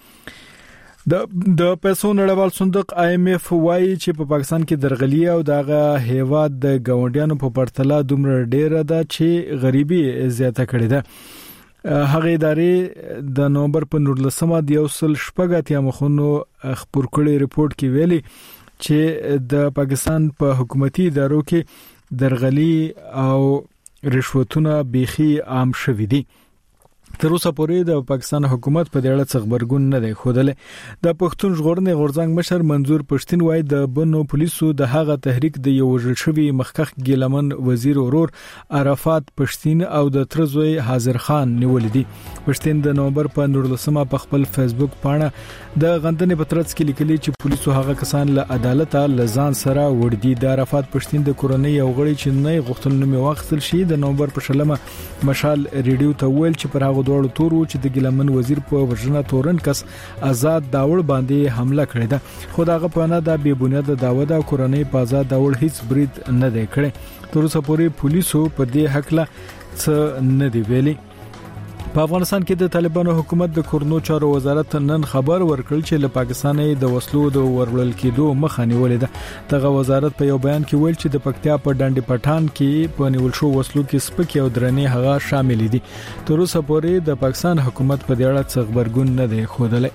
د پیسو نړیوال صندوق IMF وايي چې په پاکستان کې درغلي او دغه هیواد د ګاونډیانو په پرتله دومره ډیره ده چې غریبي زیاته کړې ده. هغه ادارې د نومبر په 19 د یو سل شپږاتیا مخونو خبر کړي ریپورت کې ویلي چې د پاکستان په حکومتي ادارو کې درغلي او رشوتونه بيخي عام شوي دي. تر اوسه پورې د پاکستان حکومت په دې اړه څه خبرګون نه دی خوده. د پښتون ژغورنې غورځنګ مشر منظور پښتين وایي د بنو پولیسو د هغه تحریک د یو وژل شوی مخکخ ګیلمن وزیر اورور عرفات پښتين او د ترزوی حاضر خان نیول دي. پښتين د نومبر په 19 په خپل فیسبوک باندې د غندنې په ترڅ کې لیکلي چې پولیسو هغه کسان له عدالت لزان سره وړ دي. د عرفات پښتين د کورنۍ یو غړي چې نه غوښتل نوم واخیستل شي د نومبر په 16 مشال ریډیو ته ویل چې پر هغه دوړ تورو چې د ګیلمن وزیر په ورژنه تورن کس آزاد داوړ باندې حمله کړې ده. خو داغه په نه د بې بنیاد داوا د کورنۍ په آزاد داوړ هیڅ برید نه دی کړی. تر اوسه پورې پولیسو په دې حق لا څه نه دی ویلي. په افغانستان کې د طالبانو حکومت د کورنو چارو وزارت نن خبر ورکړ چې له پاکستاني د وسلو د ورول کېدو مخه نیولې ده. دغه وزارت په یو بیان کې ویل چې د پکتیا په ډنډي پټان کې په نیول شو وسلو کې سپکې او درنې هغه شامل دي. تر اوسه پورې د پاکستان حکومت په دې اړه څه خبرګون نه دی خوده.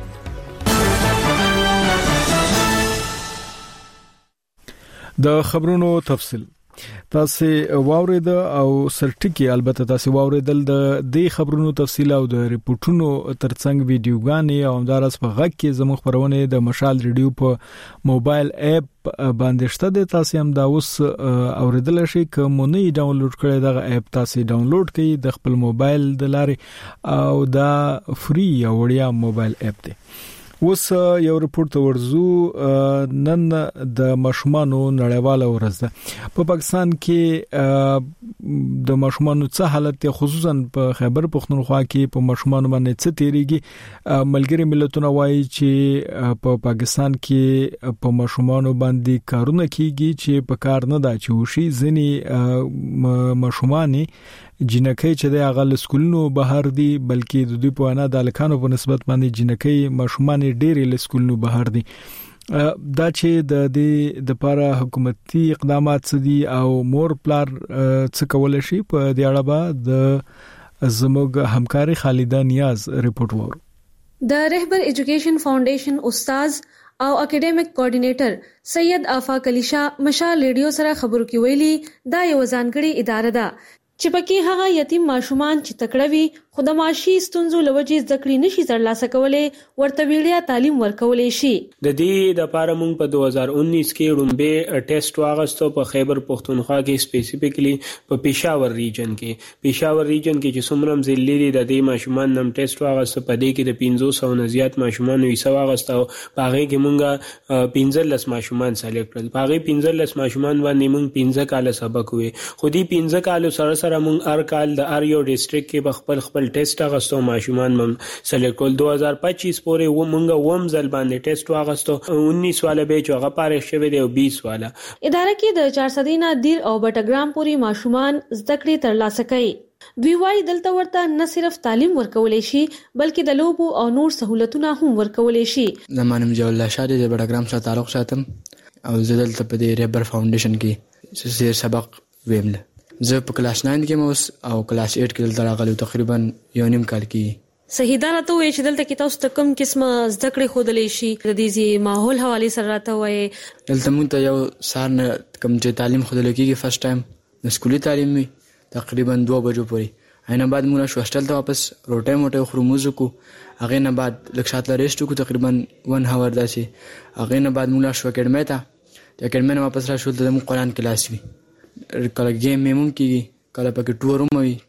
د خبرونو تفصیل تاسو واورید او سرټکی البته تاسو واوریدل د دې خبرونو تفصیل او د ریپورتونو ترڅنګ ویډیوګانې او همدارس په غږ کې زموږ خبرونه د مشال ریډیو په موبایل اپ باندې شته د تاسو هم دا اوس اوریدل شي کوم نه ډاونلوډ کړئ دا اپ تاسو ډاونلوډ کړئ د خپل موبایل د لارې او دا فری او وړیا موبایل اپ دی. اوس یو ریپورت ورزو نن د ماشومانو نړیواله ورځ ده. په پاکستان کې د ماشومانو څه حالت خصوصا په خیبر پختونخوا کې په ماشومانو باندې څه تیریږي. ملګری ملتونه وایي چې په پاکستان کې په ماشومانو باندې کارونه کیږي چې په کار نه دا چې وشي. ځنی ماشومان جنکې چې د اغل سکولونو بهر دي بلکې د دوی په انا د الکانو په نسبت باندې جنکې ماشومان ډېری له سکولونو بهر دي. دا چې د دې د لپاره حکومتي اقدامات سدي او مور پلار څه کول شي په دې اړه به د زموږ همکاري خالده نیاز ریپورت وورو. د رهبر ایجوکیشن فاونډیشن استاد او اکیډمیک کوارډینیټر سید آفاق علی شاه مشال ریډیو سره خبرو کې ویلي دا یو ځانګړي اداره ده چې پکې هغه یتیم ماشومان چې تکړه وي خو د معاشي ستونزو لوجې زده کړې نشي ترلاسه کولای ورته ویډیا تعلیم ورکولای شي. د دې د لپاره موږ په 2019 کې رومبه ټیسټ واغستو په خیبر پختونخوا کې سپیسیفیکلی په پېښور ریجن کې چې څومره ځلې د دې ماشومان نم ټیسټ واغستو په دې کې د 500 نه زیات ماشومان یې سواغستو په هغه کې موږ 15 ماشومان سلیکټ کړل. په هغه 15 ماشومان باندې موږ 15 کال سبق وې خو دې 15 کال سره موږ هر کال د اریو ډیسټریکټ کې خپل ټیسټ اغستو ماشومان مم سلیکټ کول. 2025 پورې موږ ووم ځل باندې ټیسټ واغستو 19 والا به چې هغه پاره شوی دی او 20 والا. اداره کې د 400 نه ډیر او بټګرام پوری ماشومان زده کړې ترلاسه کوي. دوی وايي دلته ورته نه صرف تعلیم ورکولای شي بلکې د لوبو او نور سہولتونه هم ورکولای شي. زمانم جو الله شاده د بټګرام سره تعلق ساتم او زه دلته په دې رهبر فاونډیشن کې زیر سبق ویمله. زه په کلاس 9 کې موس او کلاس 8 کې دلته راغلی تقریبا یو نیم کال کې صحیح دا راته وایي چې دلته کې تاسو ته کوم قسمه زده کړې ښودلی شي د دې ماحول حوالې سره راته وایي. دلته موږ ته یو سهار نه کوم چې تعلیم ښودل کېږي فرست ټایم د سکولي تعلیم وي تقریبا 2 بجو پورې اینا بعد موږ شو هاسټل ته واپس روټي موټي خورو موزو کو هغه نه بعد لږ شاته ریسټ کو تقریبا 1 هاور داسې هغه نه بعد موږ شو اکیډمي ته د اکیډمي نه واپس را شو د قرآن کلاس وي کله گیم میمون کېږي کله پکې ټور هم وي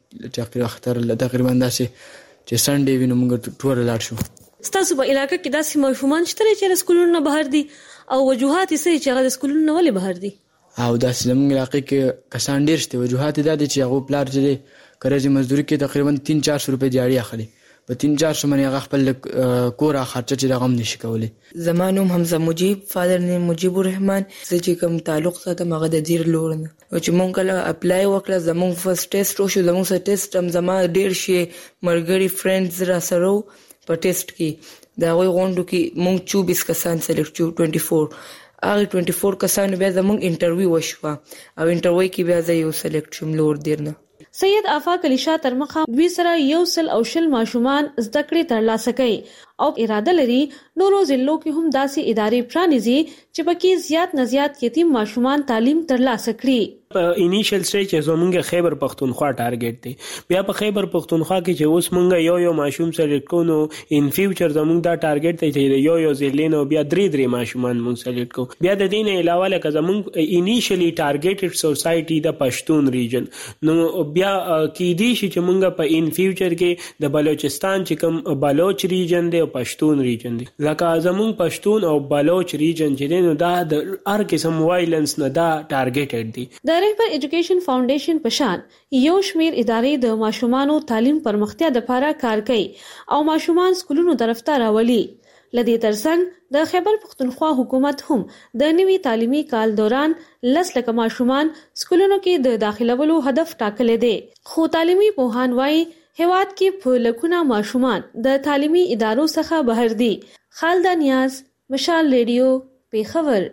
تقریبا داسې چې سنډي وینم موږ ټور لاړ شو. ستاسو په علاقې کې داسې ماشومان شته چې سکولونو بهر دي او وجوهات یې څه چې هغه سکولونو ولې بهر دي او داسې موږ علاقې کې کسان ډېر شته وجوهات دا دي چې هغه پلار چې کرځي مزدوري کې تقریبا 300-400 روپے دیاړي اخلي په 300-400 باندې هغه خپل کور خرچه چې رقم نشي کولی. زمانوم حمزه مجيب فادر نیم مجيب الرحمن چې کوم تعلق سره مغه د دیر لور نه او چې مونږ کله اپلای وکړه زمونږ فرست ټیسټ وشو زمونږ سره ټیسټ هم زما ډیر شي مرګري فرندز را سره په ټیسټ کې دا وی غونډو کې مونږ 24 کسان سلیکټ شو 24 هغه 24 کسانو بیا زمونږ انټرویو وشو او انټرویو کې بیا زه یو سلیکټ شوم لور دیرنه. سید آفاق علی شاه تر مخه دوی سره 100 ماشومان زده کړې ترلاسه کوي او اراده لري نورو ضلعو کې هم داسې ادارې پرانیزي چې پکې زیات نه زیات یتیم ماشومان تعلیم ترلاسه کړي. په انیشل سټیج کې زمونږ خیبر پختونخوا ټارګټ دی. بیا په خیبر پختونخوا کې چې اوس مونږ یو ماشوم سلیکټ کوو ان فیوچر زمونږ دا ټارګټ دی چې یو ضلع نه بیا 3 ماشومان مونږ سلیکټ کوو. بیا د دې نه علاوه لکه زمونږ انیشلی ټارګټډ سوسایټي د پښتون ریجن نو بیا کې دي چې مونږ په ان فیوچر کې د بلوچستان چې کوم بلوچ ریجن دی او پښتون ریجن دی لکه زمونږ پښتون او بلوچ ریجن چې دی نو دا د هر قسم وایلنس نه دا ټارګټډ دی. رهبر ایجوکیشن فاونډیشن پشان یو شمیر ادارې د ماشومانو تعلیم پرمختیا د لپاره کار کوي او ماشومان سکولونو طرف ته راولي. لدې ترڅنګ د خیبر پختونخوا حکومت هم د نوي تعلیمي کال دوران 10 لک ماشومان سکولونو کې د داخلولو هدف ټاکلی دی. خو تعلیمي پوهان وايي هیواد کې په لکونه ماشومان د تعلیمي ادارو څخه بهر دي. خالده نیاز، مشال ریډیو، پیښور.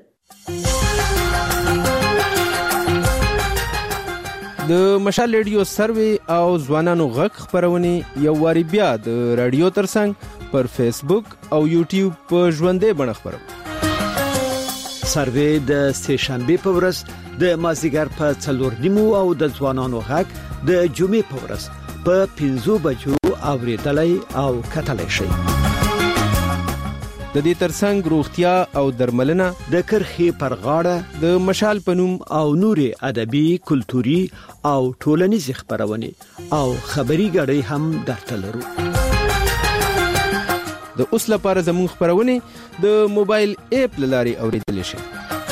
د مشال ریډیو سروي او ځوانانو غږ خبرونه یو واری بیا د رادیو ترڅنګ پر فیسبوک او یوټیوب په ژوندې بڼه خبرو. سروي د سهشنبه په ورځ د مازیګر په 4:30 او د ځوانانو غږ د جمعې په ورځ په 5 بجو اوریدلای او کتلای شي. د دې ترڅنګ روغتیا او درملنه د کرخې پر غاړه د مشال پنوم او نوري ادبي کلتوري او ټولنیز خبرونه او خبري غړي هم درته لرو. د اوس لپاره زموږ خبرونه د موبایل اپ لاري اوریدل شي.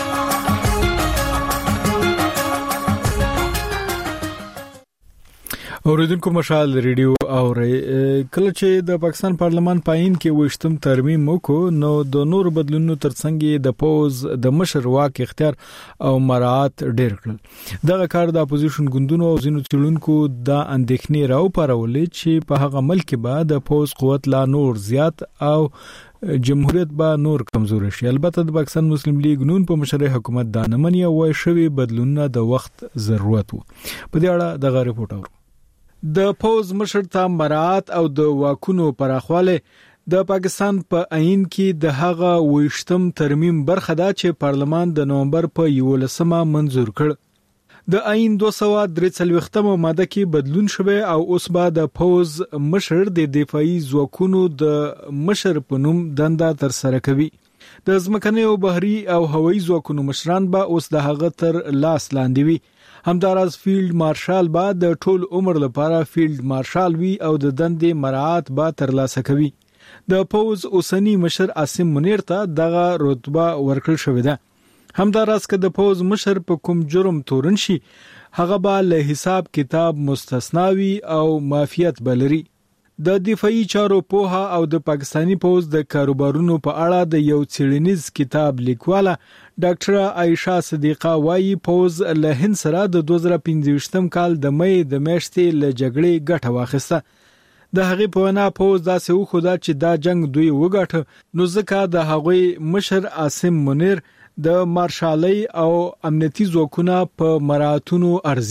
اوریدونکو مشال ریډیو او کله چې د پاکستان پارلمان پاین کې وشتم ترمیم وکړو نو د نور بدلونونو ترڅنګ د پوز د مشر واک اختیار او مراعات ډیر کړل. دغه کار د اپوزیشن ګوندونو او ځینو څېړونکو د اندېښنې راو پارولې چې په هغه ملک به د پوز قوت لا نور زیات او جمهوریت با نور کمزور شي. البته د پاکستان مسلم لیگ نون په مشرع حکومت د نمنې وای شوی بدلونونه د وخت ضرورت وو. په دې اړه دغه ریپورت اورو. د پوز مشر ته مراعات او د واکونو پراخواله د پاکستان په آئین کې د هغه وشتم ترمیم برخه ده چې پارلمان د نومبر په 11مه منزور کړ. د آئین 243مه ماده کې بدلون شوه او اوس به د پوز مشر د دفاعي ځواکونو د مشر په نوم دنده تر سره کوي. د ځمکني او بحري او هوایي ځواکونو مشران به اوس د هغه تر لاس لاندې وي. همداراز فیلډ مارشال به د ټول عمر لپاره فیلډ مارشال وي او د دندې مراعات به ترلاسه کوي. د پوز اوسنی مشر عاصم منیر ته دغه رتبه ورکړل شوې ده. همداراز که د پوز مشر په کوم جرم تورن شي هغه به له حساب کتاب مستثناوي او معافیت بلري. د دفاعي چارو پوها او د پاکستانی پوز د کاروبارونو په اړه د یو څېړنیز کتاب لیکواله ډاکټر عائشہ صدیقه وايي پوز له هند سره د 2015 کال د مې د میاشتې له جګړې ګټه واخیسته. د هغې په وینا پوز داسې وښوده چې دا جنگ دوی وګټه نو ځکه د هغوی مشر عاصم منیر د مارشالۍ او امنیتي ځواکونو په مراعاتونو ارزي.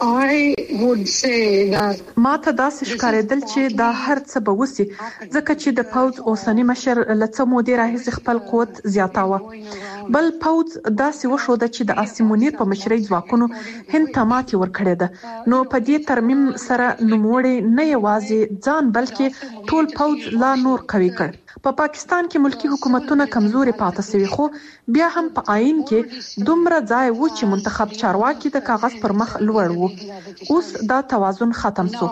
ما ته داسې ښکارېدل چې دا هر څه به وسی ځکه چې د پوز اوسنی مشر لڅ مودې راهیسې خپل قوت زیاتاوه. بل پوز داسې وشوده چې د آسیمونیر په مشرۍ ځواکونو هند ته ماتې ورکړې ده. نو په دې ترمیم سره نوموړي نه یوازې ځان بلکې ټول پوز لا نور قوي کړ. په پاکستان کې ملکی حکومتونه کمزوري پاتې شوي خو بیا هم په آئین کې دومره ځای و چې منتخب چارواکي د کاغذ پر مخ لوړ وو. اوس دا توازن ختم شو.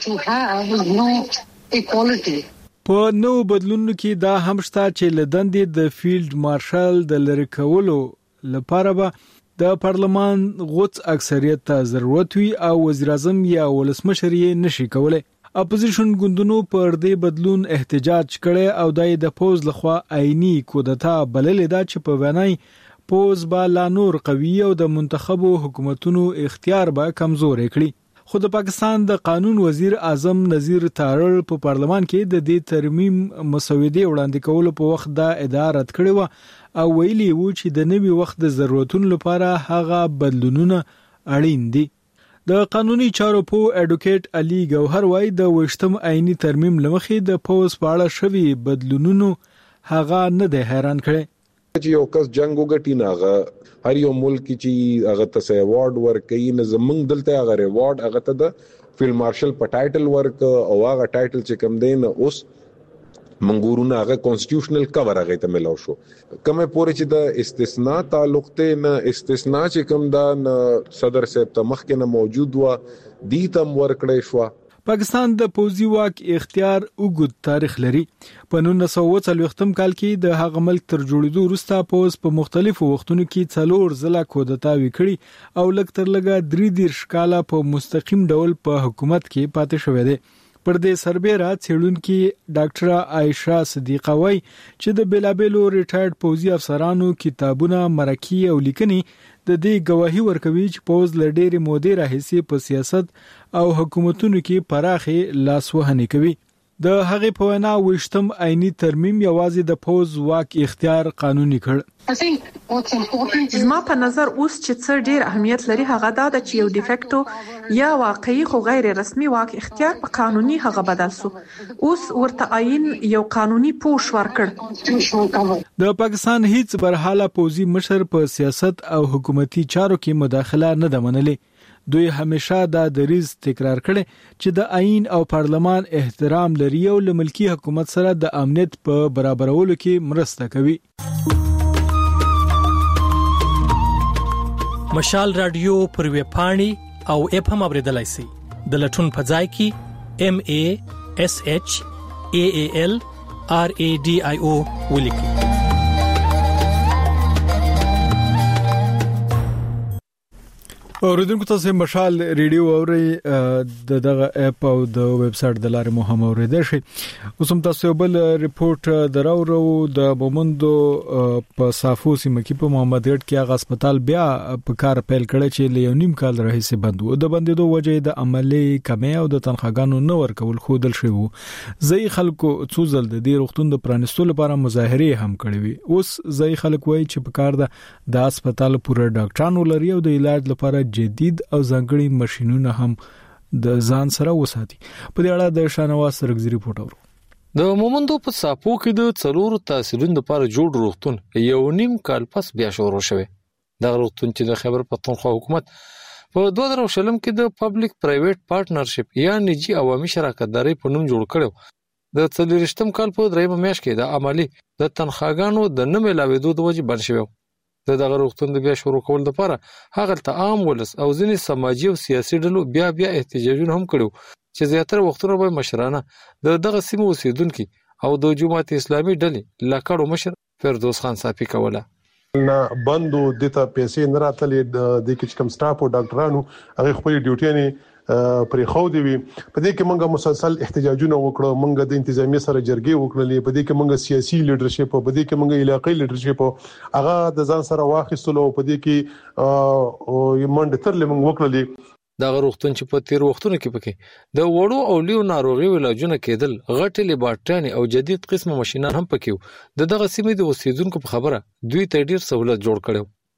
په نو بدلونونو کې دا هم شته چې لدندې د فیلډ مارشال د لری کولو لپاره به د پارلمان غوڅ اکثریت ته ضرورت وي او وزیر اعظم یا ولسمشر یې نشي کولای. اپوزیشن ګوندونو پر دې بدلون احتجاج کړي او د پوز لخوا آئینی کودتا بللې ده چې په وینای پوز با لا نور قوي او د منتخبو حکومتونو اختیار به کمزوري کړي. خو د پاکستان د قانون وزیر اعظم نذیر تارړ په پارلمان کې د دې ترمیم مسودې وړاندې کولو په وخت دا ادعا رد کړې و او ویلي و چې د نوي وخت د ضرورتونو لپاره هغه بدلونونه اړین دي. د قانوني چارو په اډوکیټ علي ګوهر وای د وشتم آئینی ترمیم لمخې د پوز په اړه شوی بدلونونو هغه نه دی حیران کړي. چې یو کس جنگ وګټي نه هر یو ملک چې هغه ته ایوارډ ورکړي نه زمنګ دلته هغه ایوارډ هغه ته د فیلډ مارشل په ټایټل ورک او هغه ټایټل چې کم دی نه اوس منګورونه هغه کانسټیټیوشنل کور هغه ته ملو شو. کومه پوره چې د استثناء تعلق ته نه استثناء چې کم دا صدر صاحب ته مخکې نه موجود و دي تم ورکړې شو. پاکستان د پوزي واک اختیار اوږد تاریخ لري. په 1940 کال کې د هغه ملک تر جوړېدو وروسته پوز په مختلفو وختونو کې 4 ځله کودتا وکړي او لږ تر لږه 3 کاله په مستقیم ډول په حکومت کې پاتې شوی دی. پر دې سربېره څېړونکي ډاکټر عائشہ صدیقه وایي چې د بیلابېلو ریټایرډ پوزي افسرانو کتابونه مرکې او لیکنې د دې گواهی ورکوي چې پوز لډېرې مودې راهیسې په سیاست او حکومتونو کې پراخه لاسوهنه کوي. د هغه په وینا وشتم آئینی ترمیم یوازې د پوز واک اختیار قانوني کړ. زما په نظر اوس چې څه ډیر اهمیت لري هغه دا چې یو ډیفیکټو یا واقعي خو غیر رسمي واک اختیار په قانوني هغه بدل شو. اوس ورته آئین یو قانوني پوښ ورکړ. د پاکستان هیڅ برحاله پوزي مشر په سیاست او حکومتي چارو کې مداخله نه ده منلې. دوی همیشه دا دریز تکرار کړي چې د آئین او پارلمان احترام لري او له ملکی حکومت سره د امنیت په برابرولو کې مرسته کوي. مشال رادیو پر ویب پاڼې او اپ هم اوریدلای شئ. د لټون په ځای کې MASHALRADIO ولیکئ. اوریدونکو تاسو مشال ریډیو اوري دغه اپ او د ویب سټ د لارې مو هم اوریدل شي. اوس هم تاسو بل ریپورت دراورو د مومندو په صافو سیمه کې په محمد ګټ کې هغه هسپتال بیا په کار پیل کړی چې له یو نیم کال راهیسې بند و. د بندیدو وجه د عملی کمی او د تنخواګانو نه ورکول خودل شوی وو. ځای خلکو څو ځل د دې روغتون د پرانستلو لپاره مظاهره هم کړې وي. اوس ځای خلک وایي چې په کار د هسپتال پوره ډاکټرانو لري او د علاج لپاره جدید او ځانګړي ماشينونه هم د ځان سره وساتي. په دې اړه د شانواز سرګزي ریپورت اورو. د مومندو په صافو کې د څلور تحصیلونو لپاره جوړ روغتون یو نیم کال پس بیا شروع شوه. دا روغتون چې د خیبر پختونخوا حکومت په 2020 کې د پبلک پرایویټ پارټنرشپ یا نجی عوامي شراکتداري په نوم جوړ کړو. د 23 کال په 3 میاشت کې د عملی د تنخواګانو د نه ملاوېدو د وجې بند شوی. دغه روغتون د بیا شروع کول لپاره هغه ته عام ولس او ځینې سماجی او سیاسي ډلو بیا احتجاجونه هم کړو چې زیاتره وختونه به مشرانه دغه سیمه اوسیدونکو او د جماعت اسلامي ډلې لکړو مشر فردوس خان صافي کوله. نه بندو دته پیسې نه راتلې د کې کوم سټاف او ډاکټرانو هغه خپل ډیوټي نه پرې خو دی. په دې کې موږ مسلسل احتجاجونه وکړو. موږ د انتظامی سره جرګې وکړلې. په دې کې موږ سیاسي لیډرشپ په دې کې موږ علاقائی لیډرشپ هغه د ځان سره واخیستلو. په دې کې یو منډه تر لمن وکړلې. دا روغتون چې په تیر وختونو کې پکې د وړو او لیو ناروغي علاجونه کېدل غټې لیبارټري او جدید قسمه ماشينان هم پکې دغه سیمې د اوسیدونکو په خبره دوی ته ډیر سہولت جوړ کړو.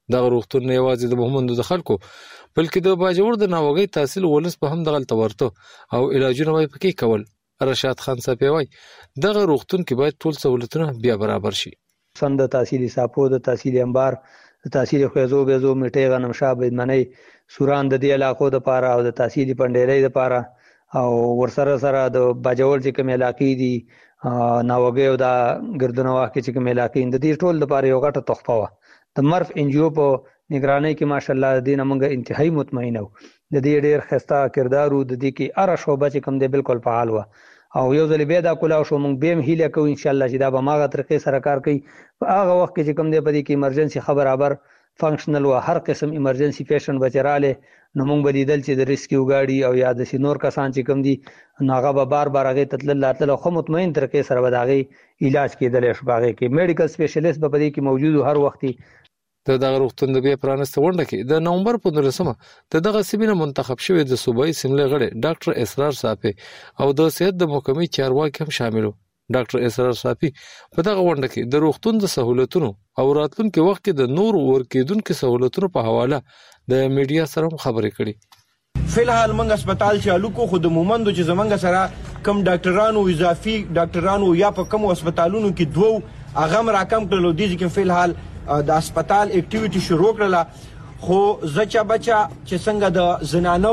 دا روغتون نه یوازې د مومندو د خلکو بلکې د باجوړ د ناوګي تحصیل ولس په هم دغه تورته او علاجونه وای پکې کول. رشاد خان صاحب وای دغه روغتون کې باید ټول سہولتونه بیا برابر شي. سند تحصیل ساپو د تحصیل انبار د تحصیل خوځو بيزو میټه غنم شاه بيدمنۍ سوران د دې علاقو د پاره او د تحصیل پندېلې د پاره او ورسره سره د باجوړ چې کوم علاقې دي ناوګي او د ګردنوا کې چې کوم علاقې د دې ټول د پاره یو غټه تحفه و. د مرف ان جی او په نگرانی کې ماشاءالله دینه موږ انتهایی مطمئن او د دې ډېر خسته کردارو د دې کې اره شوبه چې کوم دی بالکل فعال و او یو ځل به دا کولا شو موږ به هیله کوو ان شاء الله چې دا به ماغه طریقې سره کار کوي. هغه وخت کې چې کوم دی په دې کې ایمرجنسي خبر فنکشنل و هر قسم ایمرجنسي پیشنټ بچراله نو موږ بدیدل چې د ریسکیو گاډي او یا د سینور کسان چې کوم دي ناغه به بار هغه تتل لاتل خو مطمئن طریقې سره وداغي علاج کېدل شباغه کې میډیکل سپیشلیست به دې کې موجود هر وخت د دغه روغتون د بیا پرانسته ونده کې د نومبر په 19مه د دغه سیمینه منتخب شوی د صوبایي سیملې غړي ډاکټر اسرار صافي او د صحت د محکمې چارواکي هم شاملو. ډاکټر اسرار صافي په دغه ونده کې د روغتون د سہولتونو او راتلونکو وخت کې د نور ورکیدونکو سہولتونو په حواله د میډیا سره خبرې کړي. فلحال منګ هسپتال چالو کو خود مومندو چې زمنګ سره کم ډاکټرانو اضافي ډاکټرانو یا په کم هسپتالونو کې دوه اغم راکم کړلو دي چې فلحال د هسپتال اکټیویټي شروع کړله خو زچا بچا چې څنګه د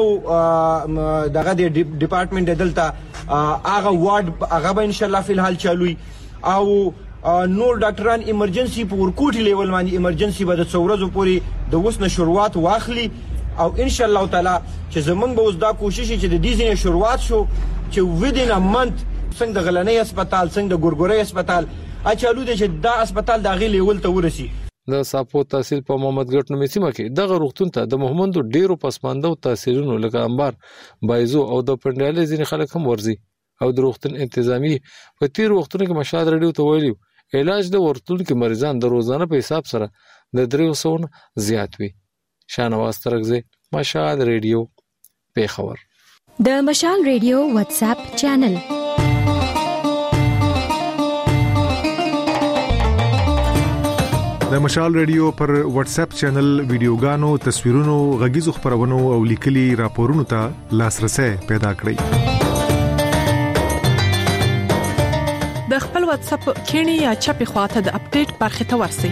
زنانو دغه د ډپارټمنټ دلته هغه وارډ هغه به ان شاء الله فلحال چالوي او نور ډاکټران ایمرجنسي په ورکوټي لیول باندې ایمرجنسي به د څورزو پوری د وسنه شروعات واخلي او ان شاء الله تعالی چې زمونږ به اوس دا کوشش چې د دې ځینې شروعات شو چې ودین ا منت څنګه د غلنۍ هسپتال څنګه د ګورګوري هسپتال اچالو دي چې دا هسپتال د غي لیول ته ورسي. د ساپو تحصیل په محمد ګټ نومې سیمه کې دغه روغتون ته د محمندو ډیرو پسماندو تحصیلونو لکه انبار بایزو او د پندالې ځینې خلک هم ورزي او د روغتون انتظامی په تیر وختونو کې مشاهده رډیو ته ویلو علاج د ورتلونکو مریضان د روزانه په حساب سره د 300 زیات وي. شانواز ترغزه مشاهده رډیو پیښور. د مشال رادیو واتس اپ چینل د مشال رادیو پر واتس اپ چینل ویډیوګانو تصویرونو غږیزو خبرونو او لیکلي راپورونو ته لاسرسي پیدا کړئ. د خپل واتس اپ کینی یا چپی خواته د اپډیټ برخه ته ورسئ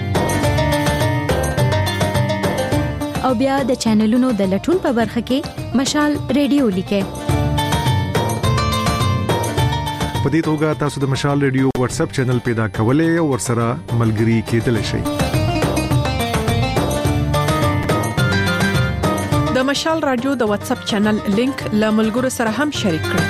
او بیا د چینلونو د لټون په برخه کې مشال رادیو لیکه. په دې توګه تاسو د مشال رادیو واتس اپ چینل پیدا کولای او ورسره ملګري کېدلی شئ. د مشال رادیو د واتس اپ چینل لینک له ملګرو سره هم شریک کړئ.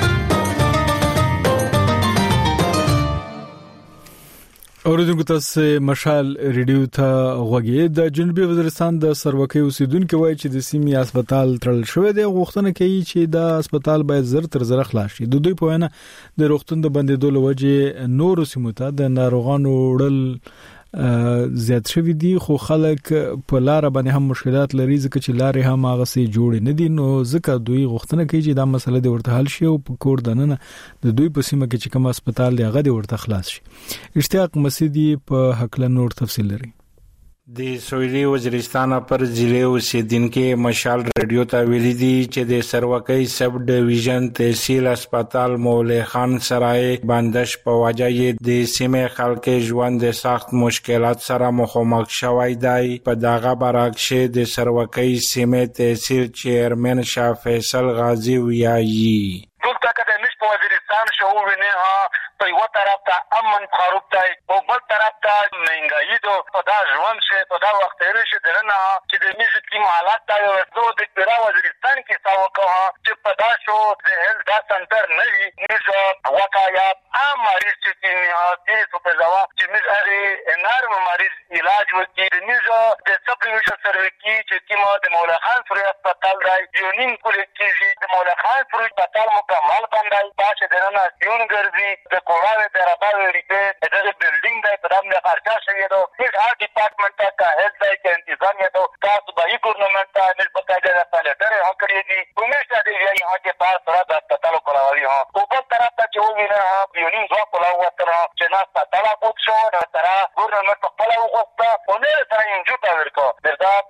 اوریدونکو تاسو مشال رادیو ته غوږی. د جنوبي وزیرستان د سروکي اوسیدونکو وایي چې د سیمې هسپتال تړل شوی دی. غوښتنه کوي چې د هسپتال باید زر تر زر خلاص شي. د دوی په وینا د روغتون د بندیدو لوجه نور سیمو ته د ناروغانو وړل زیات شوی دي خو خلک په لار باندې هم مشکلات لري ځکه چې لارې هم هغه سي جوړ نه دي نو ځکه دوی غوښتنه کوي چې دا مسله د ورته حل شي او په کور دننه د دوی په سیمه کې چې کوم هسپتال دی هغه د ورته خلاص شي. اشتیاق مسیدی په حق له نور تفصیل لري. د سویلي وزیرستان پر ضلع اوسیدونکو مشال رادیو ته ویلي دي چې د سروکي سب ډیویژن تحصیل هسپتال مولا خان سرای بندش په وجه د سیمه خلک ژوند د سخت مشکلات سره مخامخ شوی دی. په دغه برعکس د سروکي سیمه تحصیل چیرمن شاه فیصل غازی ویایي دلته که د مشت وزیرستان شو ونه ها په یو طرف ته امن خراب دی او بل طرف ته مهنګايي دو په دا ژوند شه په دا وخت لري چې درنه چې د میزه کی حالات دا یو د پیرا وزیرستان کې ساوکه چې په دا شو د هل دا سنټر نه وي میزه وقایات عام مریض چې نه دي په ځوا چې میزه انارم مریض علاج وکړي د میزه د سب ډیویژن سروکي چې کیمه د مولا خان سوري هسپتال دی یو نیم کولکټیوي د مولا خان سوري هسپتال مکمل باندې باشه درنه سیون ګرځي د کوړاوي د راپاوي ریپه د بلډینګ د پدام نه خرچه شوی دو هیڅ هر ډپارټمنټ کا هیڅ ځای کې انتظام یې دو تاسو به یې ګورنمنت ته نسبت کړئ راځي درې هکړې دي همیشه دې یې هغه په سره د هسپتال کولاوي ها او په طرف ته چې وینه یو نیم ځوا کولاو تر چې ناس هسپتال پوت شو تر ګورنمنت په خپل وغوښته او نه سره انجو تا ورکو دا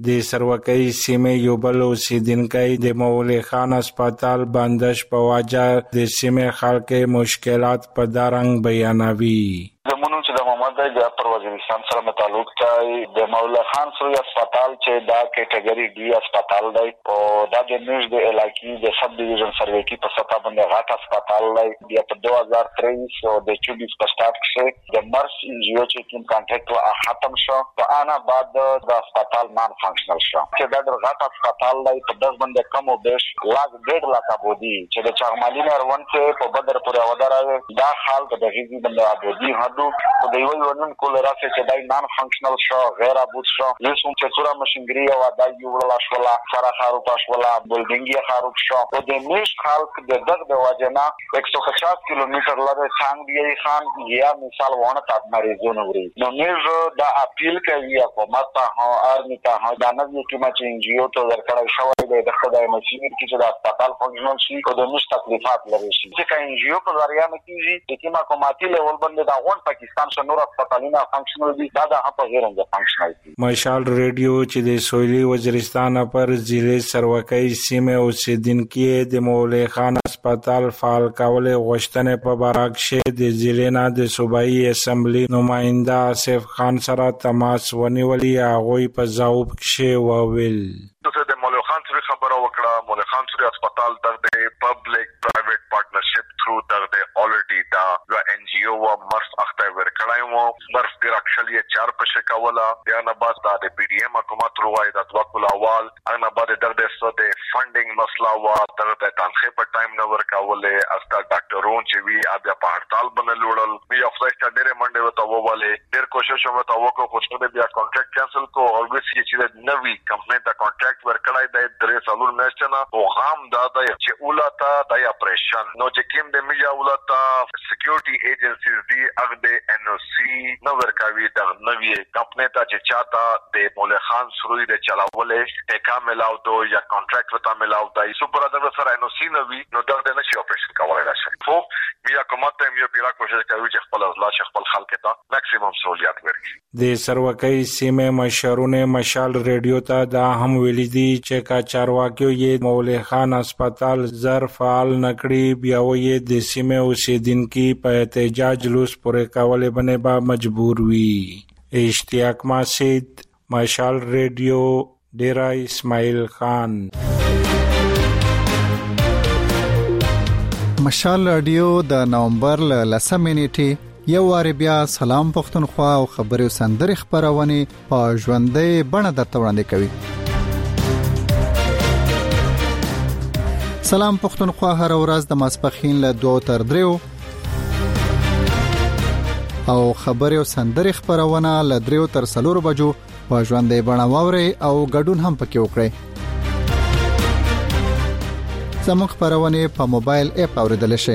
د سروکۍ سیمه یو بل اوسیدونکو د مولوی خان هسپتال بندش په وجه د سیمه خلک مشکلات په دارنګ بیانوي. زمونږ چې د محمد د پر وزیرستان سره تعلق دی د مولا خان سروي هسپتال چې دا کټګوري ډي هسپتال دی او دا د نږ د علاقې د سب ډیویژن سروي کې په ستا باندې غاټ هسپتال دی. بیا په 2023 او د 24 په سٹارټ کې د مرس انجیو چې کوم کانټریکټ ختم شو په انا بعد د هسپتال نان فنکشنل شو چې دا د غاټ هسپتال دی په دغه باندې کم او بیش لاګ ډېر لا کابودي چې د چغمالي نرون څخه په بدر پورې ودرای دا حال د غیزي د ابودي هدو او د یو ونن کول راځي چې دای نان فنکشنل شو غیر ابود شو یوسم چې څوره ماشينګری او دای یو ولا شولا سره خارو پښولا بولډینګي خارو شو او د نیش خلک د دغه وجنا 150 کیلومتر لاره څنګه دی خان یا مثال ونه تاسو مریضونه وري نو نیز دا اپیل کوي حکومت ته او ارمی ته دا نه چې ما چې انجیو ته ورکړای شوی د خدای مسیح کې چې د هسپتال فنکشنل شي او د نش تکلیفات لري شي چې انجیو په ذریعہ مکیږي چې ما کوماتي لیول باندې دا غون پاکستان شنور هسپتالونه فنکشنل دي دا هغه په غیر د فنکشنل دي. مشال ریډیو چې د سویلي وزیرستان پر ضلع سروکۍ سیمه اوسیدونکو د مولوی خان هسپتال فعال کول غوښتنه په براک شه د ضلع نه د صوبایي اسمبلی نماینده آصف خان سره تماس ونیولي هغه په ځواب کې وویل د مولوی خان سره خبره وکړه. مولوی خان سره هسپتال د پبلک پرایویټ پارټنرشپ تھرو د الریډي دا یو ان جی او و مرس اخته ورکړای وو مرس د اکشلی 4 پښه کوله بیا نه بعد د پی ډی ایم حکومت روای د توکل اول انا بعد د فندینګ مسله وا د تنخې په ټایم نه ورکاوله استا ډاکټرون چې وی بیا په هړتال باندې لوړل بیا خدای ته ډېر منډه وته وواله ډېر کوشش وته وکړو خو څه بیا کانټریکټ کینسل کو او ویسې چې د نوی کمپنی ته کانټریکټ ورکړای د درې سالور میاشتنه او غام دا د چې اولتا د اپریشن نو چې کوم د میجا اولتا سکیورټي ایجنسیز دی اګ د ان او سی نو ورکاوي د نوی کمپنی ته چې چاته د مولوی خان سروي د چلاولې ټیکا ملاو دو یا کانټریکټ وتا ملاو دای سپر د سره ان او سی نوی نو د نشي اپریشن کولای راشي خو بیا کومه ته یو پیرا کوشش کوي چې خپل ځلا خپل خلک ته ماکسیمم سہولیت ورکړي. د سروکۍ سیمه مشرونه مشال ریډیو ته دا هم ویلي دي چې کا چارواکیو یې مولوی خان هسپتال زر فعال نکړي بیا وې د سیمه اوسیدونکو په احتجاج لوس پورې کولې باندې با مجبور وي. اشتیاق ماسید مشال ریډیو ډیرا اسماعیل خان. مشال رادیو د نومبر ل 10 نیټه یو وار بیا سلام پښتونخوا او خبرو سندري خبرونه په ژوندۍ بڼه درته وړاندې کوي. سلام پښتونخوا هر ورځ د ماسپخین له 2 تر 3 او خبرو سندري خبرونه له 3 تر 4 بجو په ژوندۍ بڼه واوري او ګډون هم پکې وکړئ. زموږ خبرونه په موبایل اپ اوریدل شي.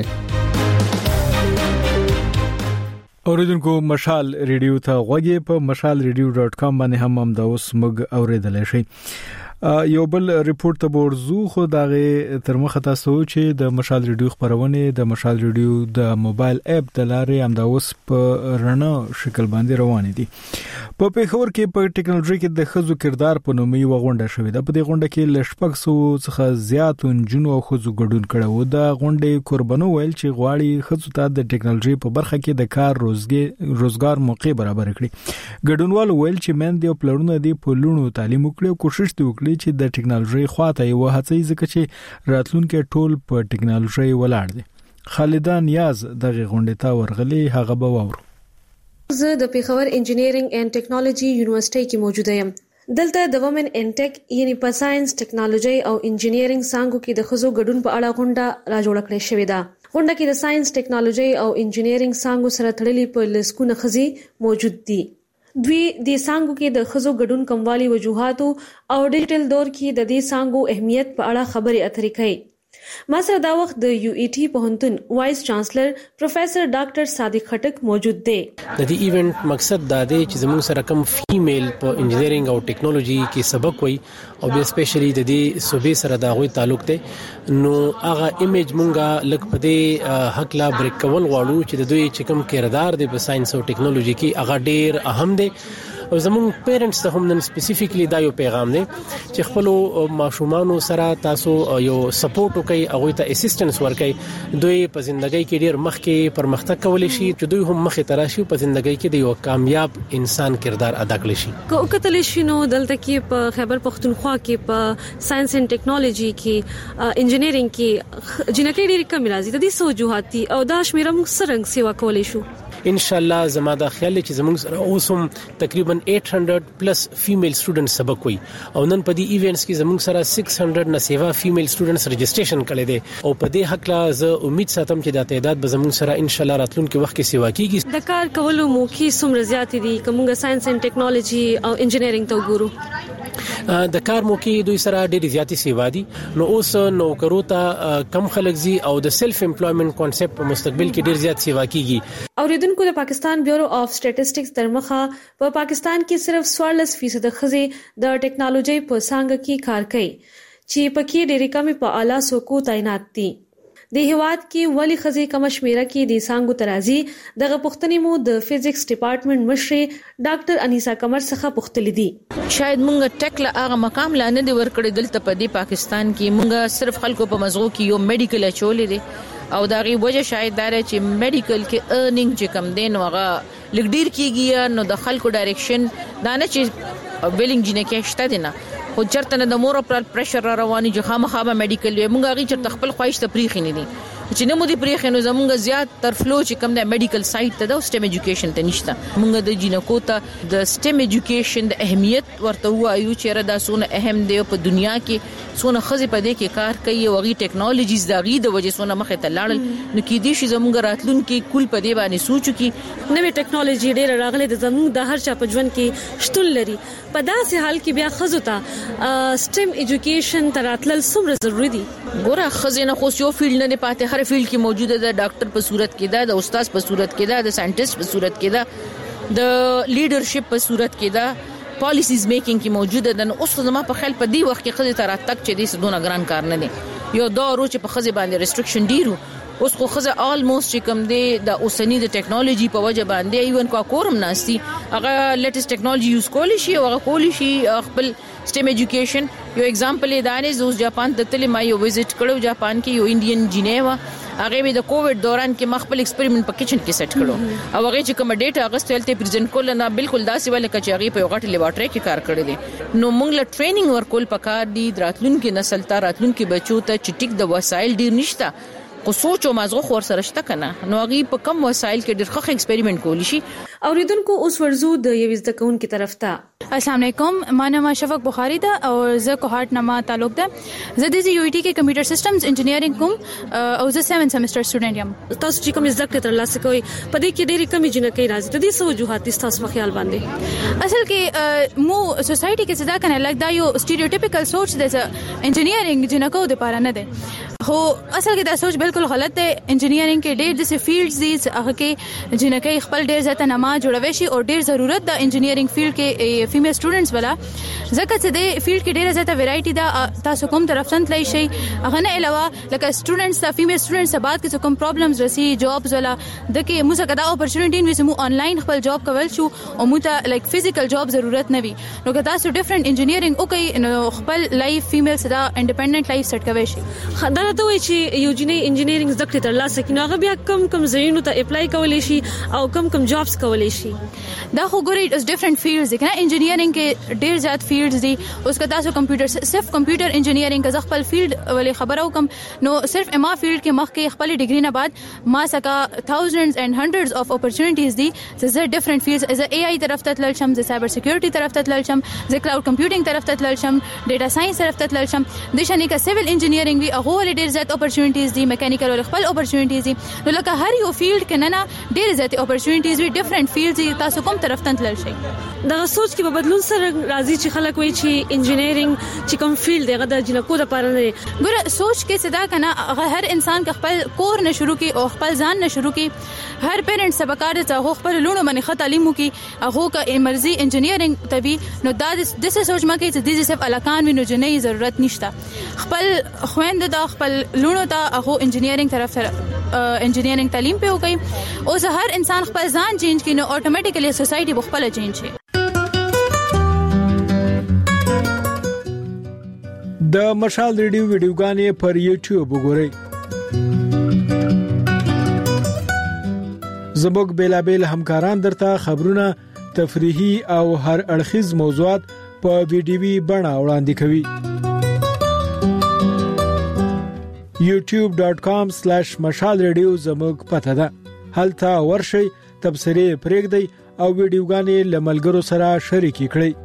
اوریدونکو مشال ریډیو ته غوږی په mashalradio.com باندې هم د اوس مګ اوریدل شي. یو بل ریپورت ته ورزو خو دغه تر مخه تاسو چې د مشال ریډیو خبرونه د مشال ریډیو د موبایل اپ د لارې هم د اوس په رڼا شکل باندې روان دي. په پیښور کې په ټیکنالوژي کې د خزو کردار په نومي وغونډه شوې ده. په دې غونډه کې لشپکسو څخه زیات انجونو او خزو ګډون کړو. د غونډې قربانو ویل چې غواړي خزو ته د ټیکنالوژي په برخه کې د کار روزګار موقع برابر کړي. ګډونوال ویل چې مند یو پلانونه دی په لونو تعلیم وکړي او کوشش وکړي چې د ټیکنالوژي خواته یو هڅه ځکه چې راتلونکي ټول په ټیکنالوژي ولاړ دي. خالدا نیاز دغه غونډه ته ورغلي هغه به وورو. زه د پیښور انجینیرینګ اینڈ ټیکنالوژي یونیورسيټي کې موجود یم. دلته د وومن ان ټیک یعنی په ساينس ټیکنالوژي او انجینیرینګ څنګه کې د خزو ګډون په اړه غونډه را جوړ کړې شوې ده. غونډه کې د ساينس ټیکنالوژي او انجینیرینګ څنګه سره تړلې په لسکونه خزي موجود دي. دوی د څنګه کې د خزو ګډون کموالي وجوهاتو او ډیجیټل دور کې د دې څنګه اهمیت په اړه خبرې اترې کوي. ما سره دا وخت د یو ای ټي پوهنتون وایس چانسلر پروفیسور ډاکټر صادق خټک موجود دی. د دې ایونت مقصد دا دی چې زموږ سره کوم فیمیل په انجینیرینګ او ټیکنالوژي کې سبق وي او به سپیشلی د دې صوبې سره دا غوي تعلق دی نو هغه ایمیج مونږه لکه په دې حق لا بریک کول غواړو چې د دوی چې کوم کردار دی په ساينس او ټیکنالوژي کې هغه ډیر اهم دی او زموږ پیرنټس ته هم نن سپیسیفیکلی دا یو پیغام دی چې خپل ماشومان سره تاسو یو سپورټ وکړئ او ته اسسټنس ورکړئ دوی په ژوندۍ کې ډیر مخکې پرمختګ کولی شي چې دوی هم مخې ته راشي په ژوندۍ کې د یو کامیاب انسان کردار ادا کړي شي. کو کتل شي نو دلته کې په خیبر پختونخوا کې په ساينس اند ټیکنالوژي کې انجینرینګ کې جنکې ډیر کم راځي د دې سوجوهاتي او دا شمیره موږ سرنګ سیوا کولای شو. ان شاء الله زما دا خیال چې زموږ سره اوسم تقریبا 800 پلس فیمیل سټوډنټ سبق وي او نن په دې ایونټس کې زموږ سره 600 نه سیوا فیمیل سټوډنټس رجسټریشن کړي دي او په دې حق لا زه امید ساتم چې دا تعداد به زموږ سره ان شاء الله راتلونکي وخت کې سیوا کیږي. د کار کولو موخې څومره زیات دي کومه ساينس اند ټیکنالوژي او انجینرینګ ته وګورو د کار موخې دوی سره ډېری زیاتې سیوا دي نو اوس نوکرو ته کم خلک زی او د سیلف امپلویمنت کانسپټ په مستقبل کې ډېر زیات سیوا کیږي. اوریدونکو د پاکستان بیورو اف سټیټسټکس تر مخه په پاکستان کې صرف 14% خزې د ټیکنالوژي په څنګه کې کار کوي چې پکې ډېری کمی په اعلی سوکو تعینات دي. د هیواد کې ولی خزې کم شمیره کې د سانګو ترازی دغه پښتنې مو د فزکس ډپارټمنټ مشر ډاکټر انیسا قمر څخه پښتلې دي. شاید مونږ ټیکله هغه مقام لا نه دی ورکړی دلته په دې پاکستان کې مونږ صرف خلکو په مزغو کې یو میډیکل اچولې دي او داغي وجه شاید دار چې میډیکل کې ارننګ چې کم دین هغه لګډیر کیږي نو د خلکو ډایرکشن دا نه چې ویلینګ جنې کې شته دي نه خو چرته نه د مور پر پریشر رواني چې خامخابه میډیکل وي مونږ هغه چرته خپل خواهش ته پریخي نه دي چې نه مو دي پریخي نو زمونږ زیات تر فلو چې کم د میډیکل سایت ته د سټیم ایجوکیشن ته نشته. مونږ د جینکو ته د سټیم ایجوکیشن د اهمیت ورته وایو چې را دا سونه اهم دی په دنیا کې سونه خزي په دې کې کار کوي او غي ټیکنالوژیز د غي د وجې سونه مخه ته لاړل نو کې دي چې زمونږ راتلونکي کول په دې باندې سوچو کې نوې ټیکنالوژي ډېر راغلي د زمونږ د هر چا په ژوند کې شتون لري. په داسې حال کې بیا خزو ته سټیم ایجوکیشن تراتل څومره ضروری دي؟ ګوره خزینه خو یو فیلډ نه پاتې هر فیلډ کې موجوده ده. ډاکټر په صورت کې ده د استاد په صورت کې ده د ساينټیست په صورت کې ده د لیډرشپ په صورت کې ده پالیسیز میکینګ کې موجوده ده. نو اوس زما په خیال په دې وخت کې خزې تر تک چې دې سدونه ګران کار نه دي یو دورو چې په خزې باندې ریستریکشن ډیرو اوس خو خزه آلموست چې کوم دی د اوسنی د ټیکنالوژي په وجه باندې ایون کو کورم ناشتي هغه لیټیسټ ټیکنالوژي یوز کولی شي او هغه کولی شي خپل سټیم ایجوکیشن یو اگزامپل دی نه زوس جاپان ته تل ما یو وزټ کړو جاپان کې یو انډین جنیوا هغه به د کووډ دوران کې مخبل ایکسپریمنت په کچن کې سیټ کړو او هغه چې کوم ډیټا اغستل ته پریزنټ کول نه بالکل داسې ولې چې هغه په غټ لیبارټری کې کار کړی دی. نو موږ له ټریننګ ورکول پکار دي راتلونکي نسل ته راتلونکي بچو ته چې ټیک د وسایل ډیر نشته خو سوچ او مازغه خور سره شته کنه نو هغه په کم وسایل کې ډېر ښه ایکسپریمنت کولی شي. اوریدونکو اوس ورزو د یو زده کوونکو طرف ته. السلام علیکم ما نام شفق بخاری ده او زه کوهارت نما تعلق ده زه د یو ټی کې کمپیوټر سیستمز انجینیرینګ کوم او زه 7 سیمستر سټوډنټ یم. تاسو چې کوم زده کړه ترلاسه کوئ په دې کې ډېری کمی جنکې راځي ته دې څه وجوهات تاسو په خیال باندې؟ اصل کې مو سوسایټي کې صدا کنه لګ دا یو سټیریوټیپیکل سوچ ده انجینیرینګ جنکو د پاره نه ده خو اصل کې دا سوچ بالکل غلط ده. انجینیرینګ کې ډېر د فیلډز دي هغه کې جنکې خپل ډېر زیات نما جوړوي شي او ډېر ضرورت د انجینیرینګ فیلډ کې فیمیل سټوډنټس ولا ځکه چې د فیلډ کې ډېر زیات ویرایټي ده تاسو کوم طرف څنګه تلای شي هغه نه علاوه لکه سټوډنټس د فیمیل سټوډنټس بعد کې کوم پرابلمز رسی جابز ولا د کې موږ کدا اپورچونټی وي مو آنلاین خپل جاب کول شو او موږ ته لایک فزیکل جاب ضرورت نه وي نو که تاسو ډیفرنٹ انجینیرینګ او کوي نو خپل لایف فیمیل سره انډیپندنٹ لایف سیټ کوي شي. خدای ته وایي چې یو جنې انجینیرینګ زده کړې ترلاسه کړي نو هغه بیا کم ځایونو ته اپلای کولی شي او کم جابز کولی شي. دا خو ګوري اس ډیفرنٹ فیلډز دي کنه انجینیرینګ کې ډېر زیات فیلډز دي اوس که تاسو کمپیوټر صرف کمپیوټر انجینیرینګ کا خپل فیلډ ولې خبرو کم نو صرف اما فیلډ کې مخکې خپل ډیګري نه بعد ما سکا thousands and hundreds of opportunities دي زه ډیفرنٹ فیلډز از ای آی طرف ته تلل شم زه سایبر سکیورټي طرف ته تلل شم زه کلاود کمپیوټینګ طرف ته تلل شم ډیټا ساينس طرف ته تلل شم د شنه کا سیویل انجینیرینګ وی هغه ډېر زیات opportunities دي میکانیکل ول خپل opportunities دي نو لکه هر یو فیلډ کې نه ډېر زیات opportunities وی ډیفرنٹ فیلډز تاسو کوم طرف ته تلل شي. دا سوچ کې په بدلون سره راځي چې خلک وایي چې انجینیرینګ چې کوم فیلډ دی هغه د جنکو لپاره نه دی. ګوره سوچ کې صدا کنه هر انسان خپل کور نه شروع کی او خپل ځان نه شروع کی هر پیرنټ سبقات ته خپل لونو باندې خط تعلیم وکي هغه کا مرزي انجینیرینګ تبي نو دا د سوچ ما کې چې د صرف الکان وینو جنې ضرورت نشته خپل خويند د خپل لونو ته هغه انجینیرینګ طرف سره انجینیرینګ تعلیم په وکي او هر انسان خپل ځان چینج کینو اتوماتیکلی سوسایټي بخپل چینج شي. د مشال ریډیو ویډیوګانې پر یوټیوب وګورئ. زموږ بیلابل همکاران درته خبرونه، تفریحي او هر اړخیز موضوعات په ویډیوي بڼه وړاندې کوي. youtube.com/مشال ریډیو زموږ پته ده. هلته ورشئ، تبصرې پرېږدئ او ویډیوګانې له ملګرو سره شریکې کړئ.